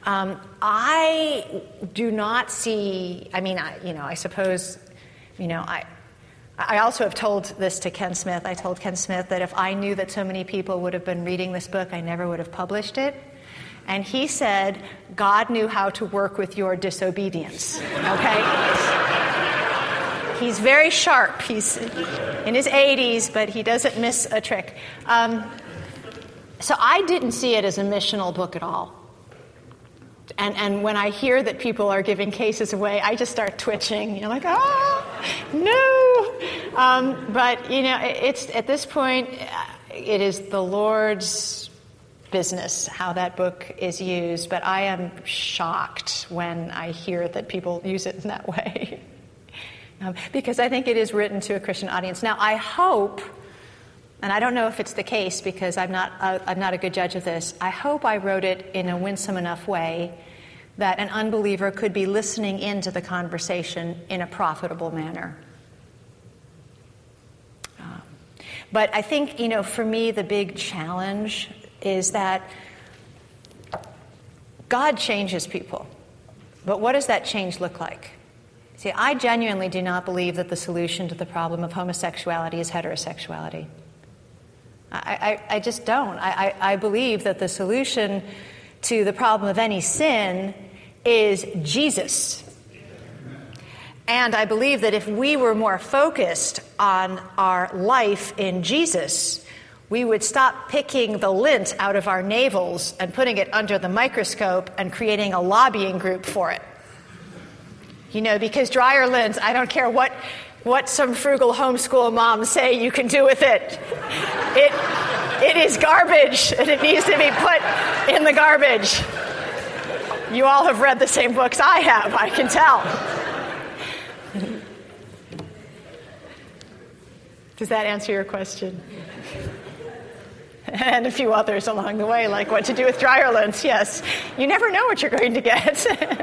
I do not see. I suppose. I also have told this to Ken Smith. I told Ken Smith that if I knew that so many people would have been reading this book, I never would have published it. And he said, God knew how to work with your disobedience. Okay? He's very sharp. He's in his 80s, but he doesn't miss a trick. So I didn't see it as a missional book at all. And when I hear that people are giving cases away, I just start twitching. You're like, no. But, it's at this point, it is the Lord's business how that book is used. But I am shocked when I hear that people use it in that way. Because I think it is written to a Christian audience. Now, I hope, and I don't know if it's the case because I'm not a good judge of this, I hope I wrote it in a winsome enough way that an unbeliever could be listening into the conversation in a profitable manner. But I think, for me, the big challenge is that God changes people. But what does that change look like? See, I genuinely do not believe that the solution to the problem of homosexuality is heterosexuality. I just don't. I believe that the solution to the problem of any sin is Jesus. And I believe that if we were more focused on our life in Jesus, we would stop picking the lint out of our navels and putting it under the microscope and creating a lobbying group for it. Because dryer lint, I don't care what some frugal homeschool moms say you can do with it. It is garbage, and it needs to be put in the garbage. You all have read the same books I have, I can tell. Does that answer your question? And a few others along the way, like what to do with dryer lint. Yes. You never know what you're going to get.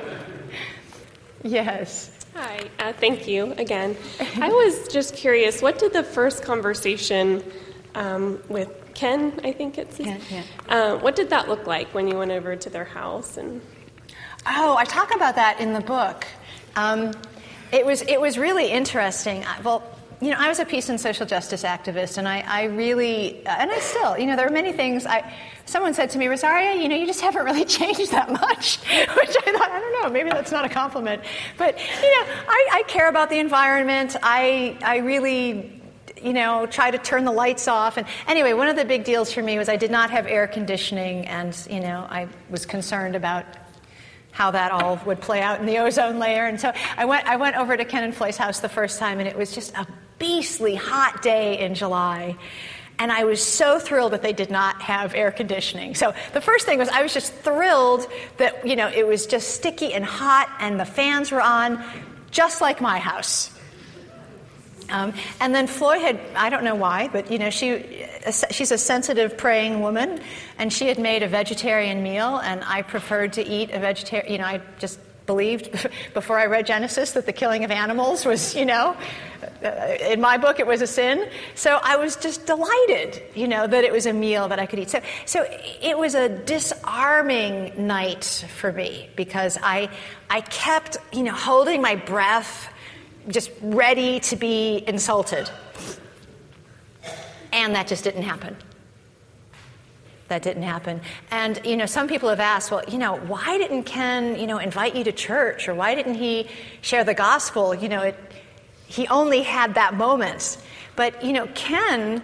Yes.
Hi. Thank you again. I was just curious, what did the first conversation with Ken, I think it's his, what did that look like when you went over to their house?
I talk about that in the book. It was really interesting. I was a peace and social justice activist, and I really, and I still, there are many things. Someone said to me, Rosaria, you just haven't really changed that much, which I thought, I don't know, maybe that's not a compliment. But, I care about the environment. I really, try to turn the lights off. And anyway, one of the big deals for me was I did not have air conditioning, and, I was concerned about how that all would play out in the ozone layer. And so I went over to Ken and Floy's house the first time, and it was just a beastly hot day in July. And I was so thrilled that they did not have air conditioning. So the first thing was I was just thrilled that, it was just sticky and hot and the fans were on, just like my house. And then Floy had, I don't know why, but, she's a sensitive, praying woman, and she had made a vegetarian meal, and I preferred to eat a vegetarian, I just believed before I read Genesis that the killing of animals was, in my book it was a sin. So I was just delighted, that it was a meal that I could eat. So it was a disarming night for me because I kept, holding my breath, just ready to be insulted. And that just didn't happen. That didn't happen. And, some people have asked, well, why didn't Ken, invite you to church? Or why didn't he share the gospel? He only had that moment. But, Ken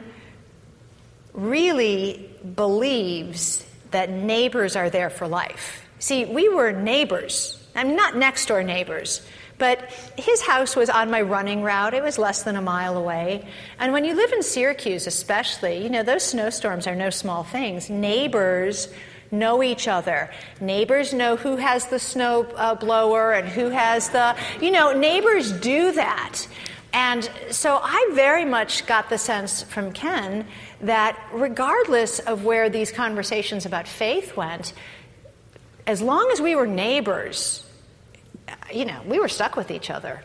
really believes that neighbors are there for life. See, we were neighbors. I'm not next door neighbors. But his house was on my running route. It was less than a mile away. And when you live in Syracuse especially, those snowstorms are no small things. Neighbors know each other. Neighbors know who has the snow blower and who has the, neighbors do that. And so I very much got the sense from Ken that regardless of where these conversations about faith went, as long as we were neighbors, we were stuck with each other.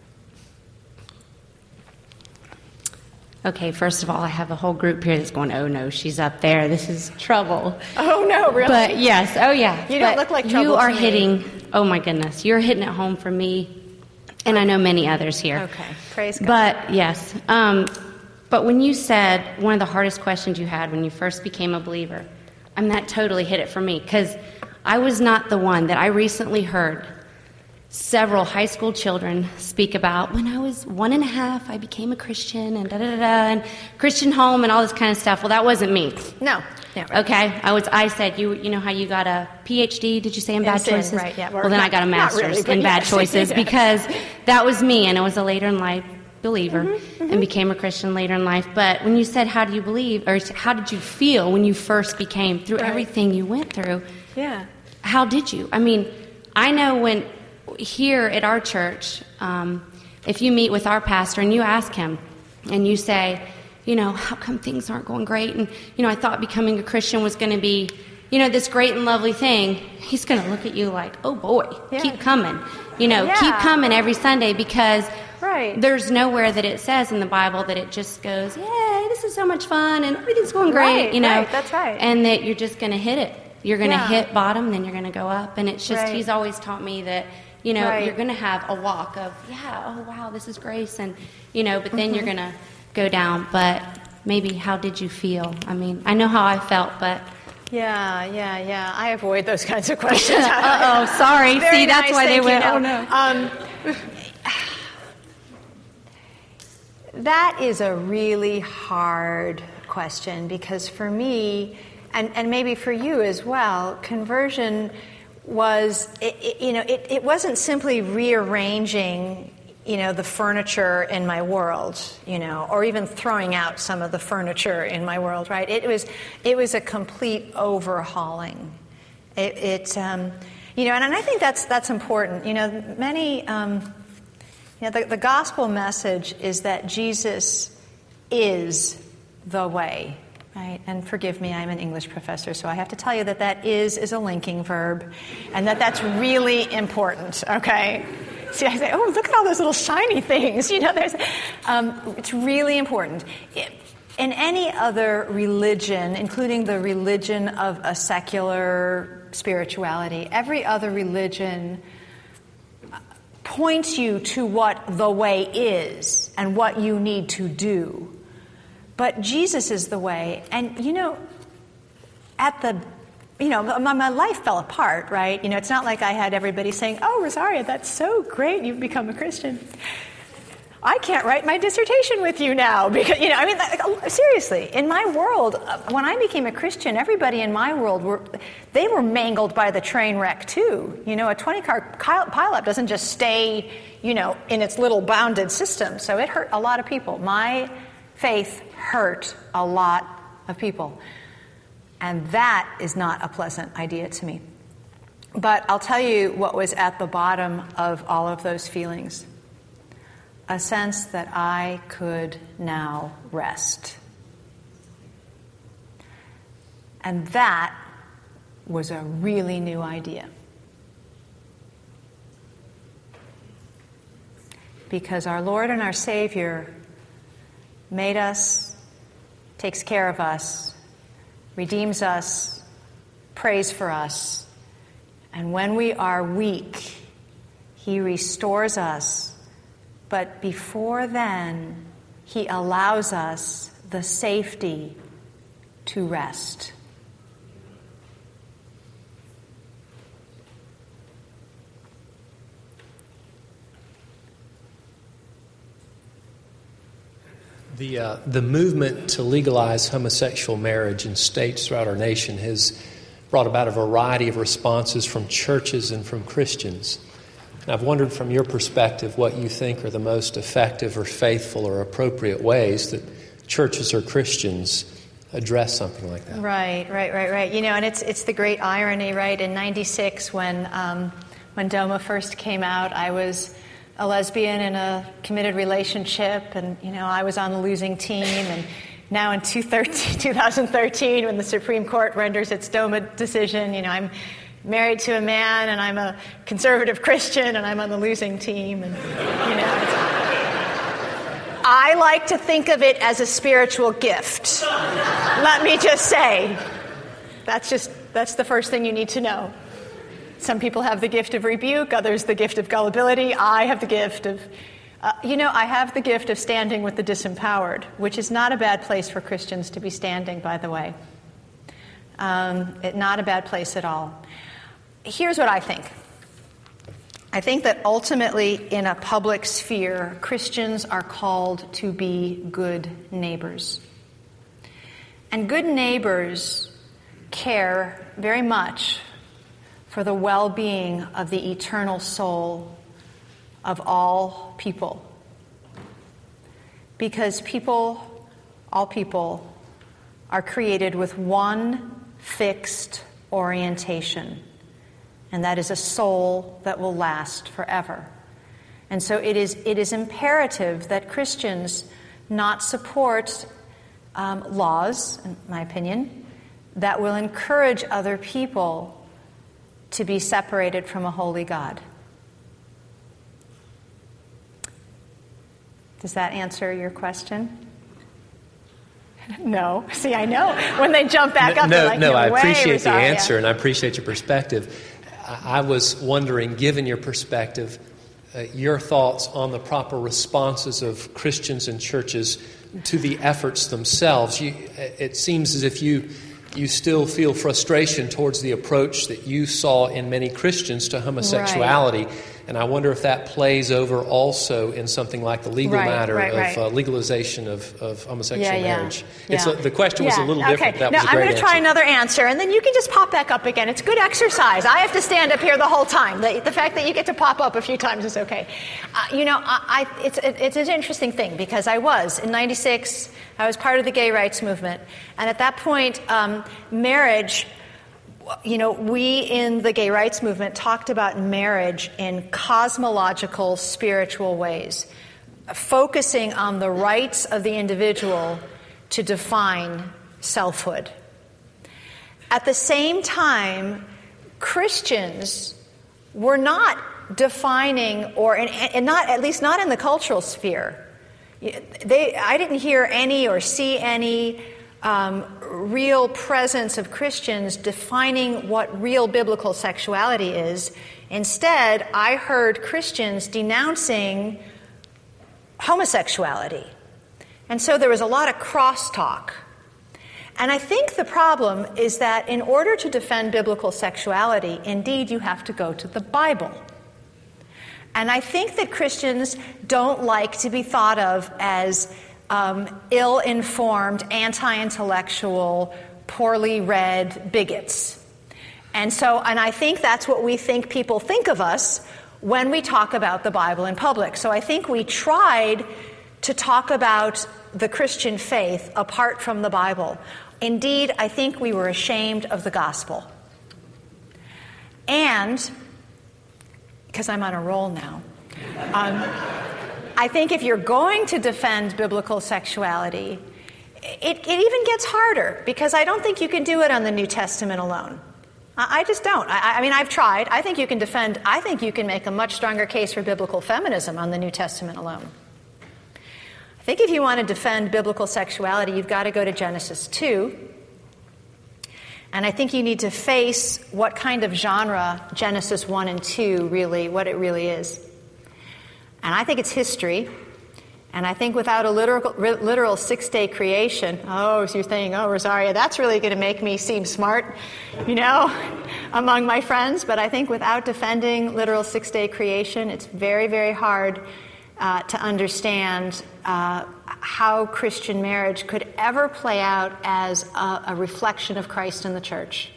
Okay, first of all, I have a whole group here that's going, oh no, she's up there. This is trouble.
Oh no, really?
But yes, oh yeah.
You don't look like trouble.
You are
to me.
hitting, oh my goodness, you're hitting it home for me, and I know many others here.
Okay, praise God.
But yes, but when you said one of the hardest questions you had when you first became a believer, that totally hit it for me, because I was not the one that I recently heard several high school children speak about when I was 1.5, I became a Christian and and Christian home and all this kind of stuff. Well, that wasn't me.
No. Yeah, right.
Okay, I said, you know how you got a PhD, did you say, in bad choices?
Right, yeah.
Well, then I got a master's in bad choices because that was me, and I was a later in life believer and became a Christian later in life. But when you said, how do you believe, or how did you feel when you first became, through everything you went through, how did you? I know when here at our church, if you meet with our pastor and you ask him and you say, how come things aren't going great? And, I thought becoming a Christian was going to be, this great and lovely thing. He's going to look at you like, oh boy, keep coming. Keep coming every Sunday, because there's nowhere that it says in the Bible that it just goes, yay, this is so much fun and everything's going great,
Right, that's right.
And that you're just going to hit it. You're going to hit bottom, then you're going to go up. And it's just, he's always taught me that, you're going to have a walk of, oh, wow, this is grace. And, but then you're going to go down. But maybe how did you feel? I know how I felt, but.
Yeah. I avoid those kinds of questions.
Sorry. See, that's why they went, oh, no.
That is a really hard question, because for me, and maybe for you as well, conversion was, it wasn't simply rearranging, the furniture in my world, or even throwing out some of the furniture in my world, right? It was a complete overhauling. And I think that's important. Many, the gospel message is that Jesus is the way. Right, and forgive me, I'm an English professor, so I have to tell you that is a linking verb, and that's really important, okay? See, I say, oh, look at all those little shiny things, it's really important. In any other religion, including the religion of a secular spirituality, every other religion points you to what the way is and what you need to do. But Jesus is the way. And, my life fell apart, right? It's not like I had everybody saying, oh, Rosaria, that's so great, you've become a Christian. I can't write my dissertation with you now. Because, seriously, in my world, when I became a Christian, everybody in my world were mangled by the train wreck, too. A 20-car pileup doesn't just stay, in its little bounded system. So it hurt a lot of people. My faith hurt a lot of people. And that is not a pleasant idea to me. But I'll tell you what was at the bottom of all of those feelings. A sense that I could now rest. And that was a really new idea. Because our Lord and our Savior made us, takes care of us, redeems us, prays for us. And when we are weak, He restores us. But before then, He allows us the safety to rest.
The movement to legalize homosexual marriage in states throughout our nation has brought about a variety of responses from churches and from Christians. And I've wondered from your perspective what you think are the most effective or faithful or appropriate ways that churches or Christians address something like that.
Right. And it's the great irony, right? In '96, when DOMA first came out, I was a lesbian in a committed relationship, and I was on the losing team. And now in 2013, when the Supreme Court renders its DOMA decision, I'm married to a man, and I'm a conservative Christian, and I'm on the losing team. And I like to think of it as a spiritual gift. Let me just say, that's the first thing you need to know. Some people have the gift of rebuke, others the gift of gullibility. I have the gift of, I have the gift of standing with the disempowered, which is not a bad place for Christians to be standing, by the way. Not a bad place at all. Here's what I think. I think that ultimately in a public sphere, Christians are called to be good neighbors. And good neighbors care very much for the well-being of the eternal soul of all people. Because all people, are created with one fixed orientation, and that is a soul that will last forever. And so it is imperative that Christians not support laws, in my opinion, that will encourage other people to be separated from a holy God. Does that answer your question? No. See, I know. When they jump back up, they're like,
no, I
way,
appreciate the
Rosaria.
answer, and I appreciate your perspective. I was wondering, given your perspective, your thoughts on the proper responses of Christians and churches to the efforts themselves. It seems as if you still feel frustration towards the approach that you saw in many Christians to homosexuality. Right. And I wonder if that plays over also in something like the legal matter of legalization of homosexual marriage. The question was a little different.
Okay.
That was a great
I'm going to try
answer.
another answer, and then you can just pop back up again. It's good exercise. I have to stand up here the whole time. The fact that you get to pop up a few times is okay. It's an interesting thing, because in '96, I was part of the gay rights movement. And at that point, marriage... we in the gay rights movement talked about marriage in cosmological, spiritual ways, focusing on the rights of the individual to define selfhood. At the same time, Christians were not defining, and not, at least not in the cultural sphere. I didn't hear any or see any real presence of Christians defining what real biblical sexuality is. Instead, I heard Christians denouncing homosexuality. And so there was a lot of crosstalk. And I think the problem is that in order to defend biblical sexuality, indeed, you have to go to the Bible. And I think that Christians don't like to be thought of as ill-informed, anti-intellectual, poorly read bigots. And I think that's what we think people think of us when we talk about the Bible in public. So I think we tried to talk about the Christian faith apart from the Bible. Indeed, I think we were ashamed of the gospel. And, because I'm on a roll now, I think if you're going to defend biblical sexuality, it even gets harder, because I don't think you can do it on the New Testament alone. I just don't. I mean, I've tried. I think you can make a much stronger case for biblical feminism on the New Testament alone. I think if you want to defend biblical sexuality, you've got to go to Genesis 2. And I think you need to face what kind of genre Genesis 1 and 2 what it really is. And I think it's history. And I think without a literal six-day creation, so you're saying, Rosaria, that's really going to make me seem smart, among my friends. But I think without defending literal six-day creation, it's very, very hard to understand how Christian marriage could ever play out as a reflection of Christ in the church.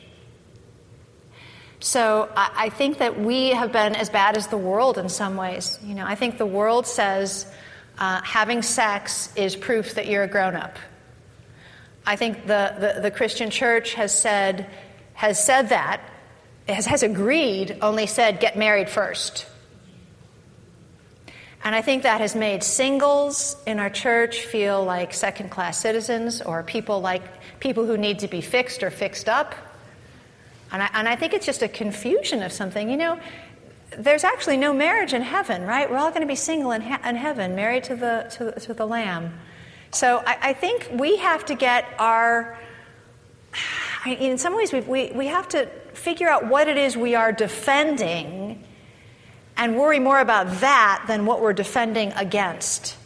So I think that we have been as bad as the world in some ways. I think the world says having sex is proof that you're a grown-up. I think the Christian church has said that, has agreed, only said get married first. And I think that has made singles in our church feel like second-class citizens, or people who need to be fixed or fixed up. And I think it's just a confusion of something. There's actually no marriage in heaven, right? We're all going to be single in heaven, married to the Lamb. So I think we have to get in some ways we have to figure out what it is we are defending and worry more about that than what we're defending against.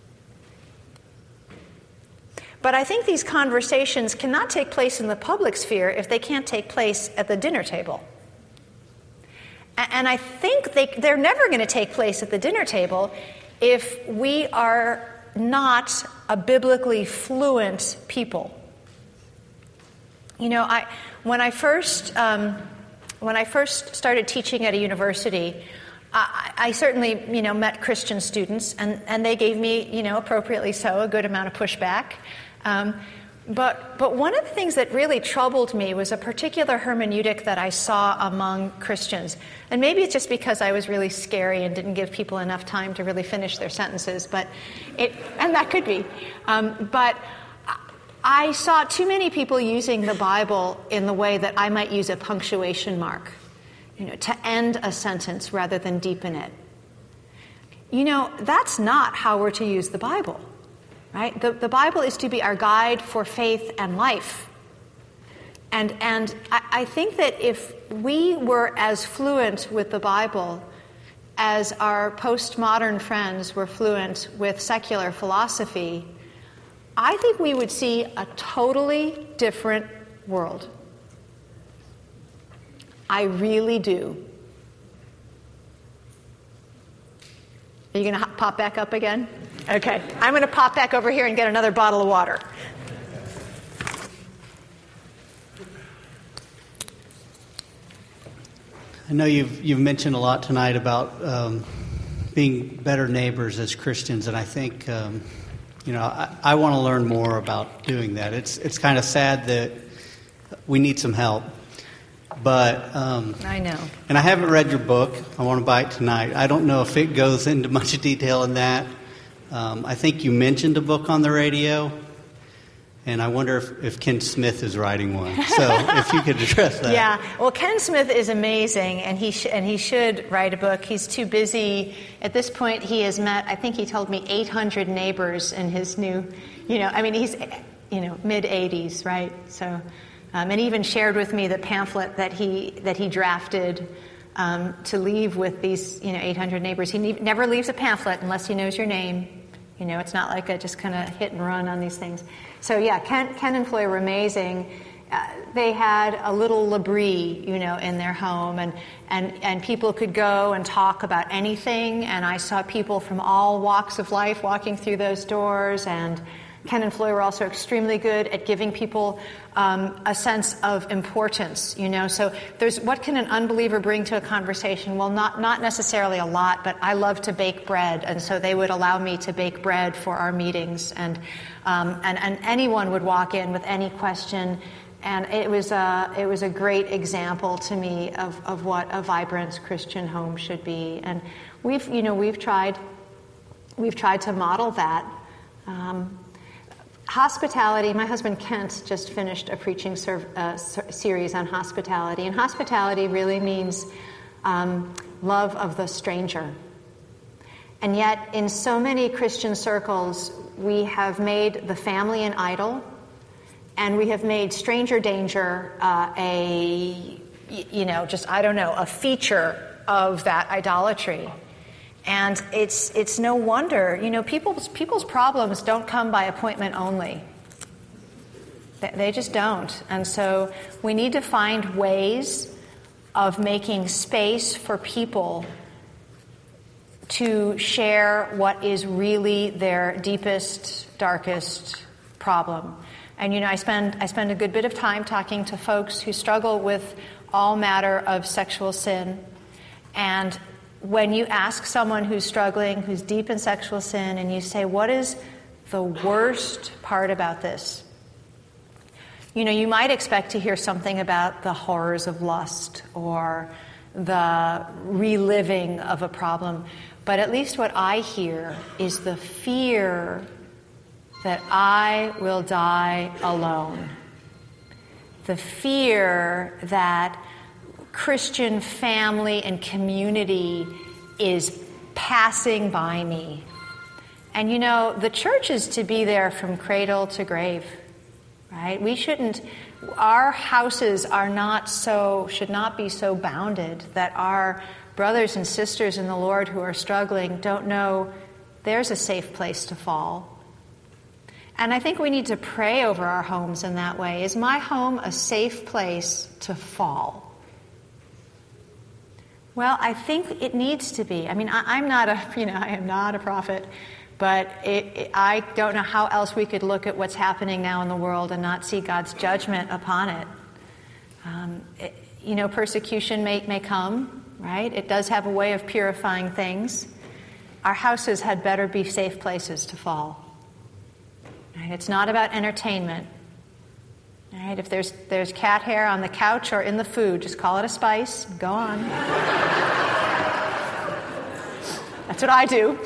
But I think these conversations cannot take place in the public sphere if they can't take place at the dinner table. And I think they're never going to take place at the dinner table if we are not a biblically fluent people. When I first started teaching at a university, I certainly, met Christian students, and they gave me, appropriately so, a good amount of pushback. But one of the things that really troubled me was a particular hermeneutic that I saw among Christians. And maybe it's just because I was really scary and didn't give people enough time to really finish their sentences, and that could be. But I saw too many people using the Bible in the way that I might use a punctuation mark, to end a sentence rather than deepen it. That's not how we're to use the Bible, right? The Bible is to be our guide for faith and life. And I think that if we were as fluent with the Bible as our postmodern friends were fluent with secular philosophy, I think we would see a totally different world. I really do. Are you going to pop back up again? Okay. I'm going to pop back over here and get another bottle of water.
I know you've mentioned a lot tonight about being better neighbors as Christians, and I think I want to learn more about doing that. It's kind of sad that we need some help. But
I know.
And I haven't read your book. I want to buy it tonight. I don't know if it goes into much detail in that. I think you mentioned a book on the radio, and I wonder if Ken Smith is writing one. So if you could address that.
Yeah. Well, Ken Smith is amazing, and he should write a book. He's too busy. At this point, he has met, I think he told me, 800 neighbors in his new, he's, mid-80s, right? So... and he even shared with me the pamphlet that he drafted to leave with these 800 neighbors. He never leaves a pamphlet unless he knows your name. It's not like a just kind of hit and run on these things. So yeah, Ken and Floy were amazing. They had a little L'Abri, in their home, and people could go and talk about anything. And I saw people from all walks of life walking through those doors. And Ken and Floy were also extremely good at giving people a sense of importance, So there's what can an unbeliever bring to a conversation? Well, not necessarily a lot, but I love to bake bread, and so they would allow me to bake bread for our meetings, and anyone would walk in with any question, and it was a great example to me of what a vibrant Christian home should be, and we've tried to model that. Hospitality, my husband Kent just finished a preaching series on hospitality, and hospitality really means love of the stranger. And yet, in so many Christian circles, we have made the family an idol, and we have made stranger danger a feature of that idolatry. And it's no wonder, people's problems don't come by appointment only. They just don't. And so we need to find ways of making space for people to share what is really their deepest, darkest problem. And I spend a good bit of time talking to folks who struggle with all matter of sexual sin. And when you ask someone who's struggling, who's deep in sexual sin, and you say, what is the worst part about this? You might expect to hear something about the horrors of lust or the reliving of a problem. But at least what I hear is the fear that I will die alone. The fear that Christian family and community is passing by me. And the church is to be there from cradle to grave, right? Our houses should not be so bounded that our brothers and sisters in the Lord who are struggling don't know there's a safe place to fall. And I think we need to pray over our homes in that way. Is my home a safe place to fall? Well, I think it needs to be. I mean, I am not a prophet, but I don't know how else we could look at what's happening now in the world and not see God's judgment upon it. Persecution may come, right? It does have a way of purifying things. Our houses had better be safe places to fall. Right? It's not about entertainment. Right? If there's cat hair on the couch or in the food, just call it a spice. Go on. That's what I do.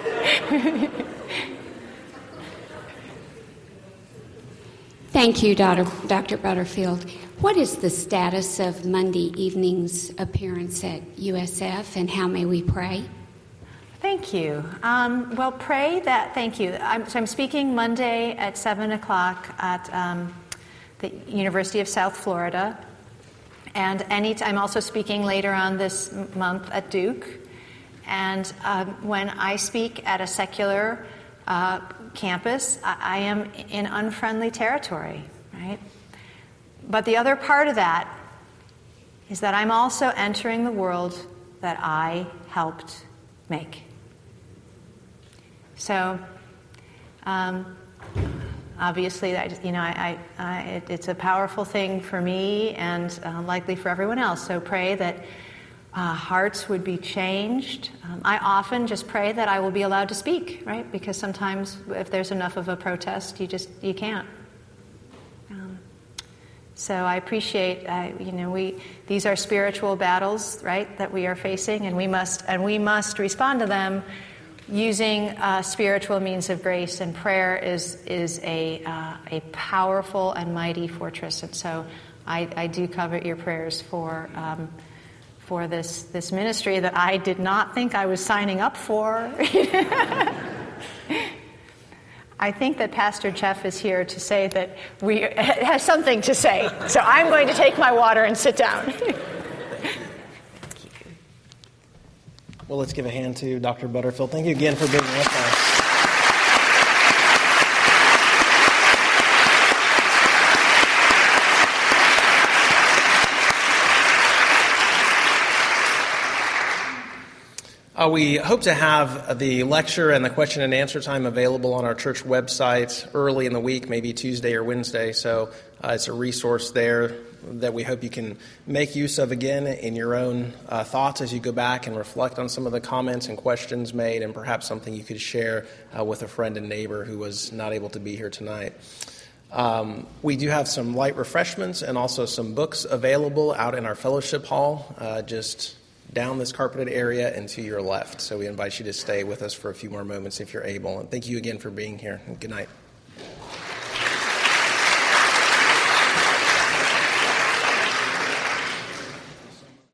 Thank you, Dr. Butterfield. What is the status of Monday evening's appearance at USF, and how may we pray?
Thank you. Pray that. Thank you. I'm speaking Monday at 7 o'clock at the University of South Florida, and I'm also speaking later on this month at Duke. And when I speak at a secular campus, I am in unfriendly territory, right? But the other part of that is that I'm also entering the world that I helped make. So, obviously, it's a powerful thing for me and likely for everyone else. So pray that hearts would be changed. I often just pray that I will be allowed to speak, right? Because sometimes if there's enough of a protest, you can't. So I appreciate, these are spiritual battles, right, that we are facing, and we must respond to them using spiritual means of grace. And prayer is a powerful and mighty fortress. And so I do covet your prayers for this ministry that I did not think I was signing up for. I think that Pastor Jeff is here to say that we has something to say. So I'm going to take my water and sit down.
Well, let's give a hand to Dr. Butterfield. Thank you again for being with us. We hope to have the lecture and the question and answer time available on our church website early in the week, maybe Tuesday or Wednesday. So it's a resource there that we hope you can make use of again in your own thoughts as you go back and reflect on some of the comments and questions made, and perhaps something you could share with a friend and neighbor who was not able to be here tonight. We do have some light refreshments and also some books available out in our fellowship hall, just down this carpeted area and to your left. So we invite you to stay with us for a few more moments if you're able. And thank you again for being here. And good night.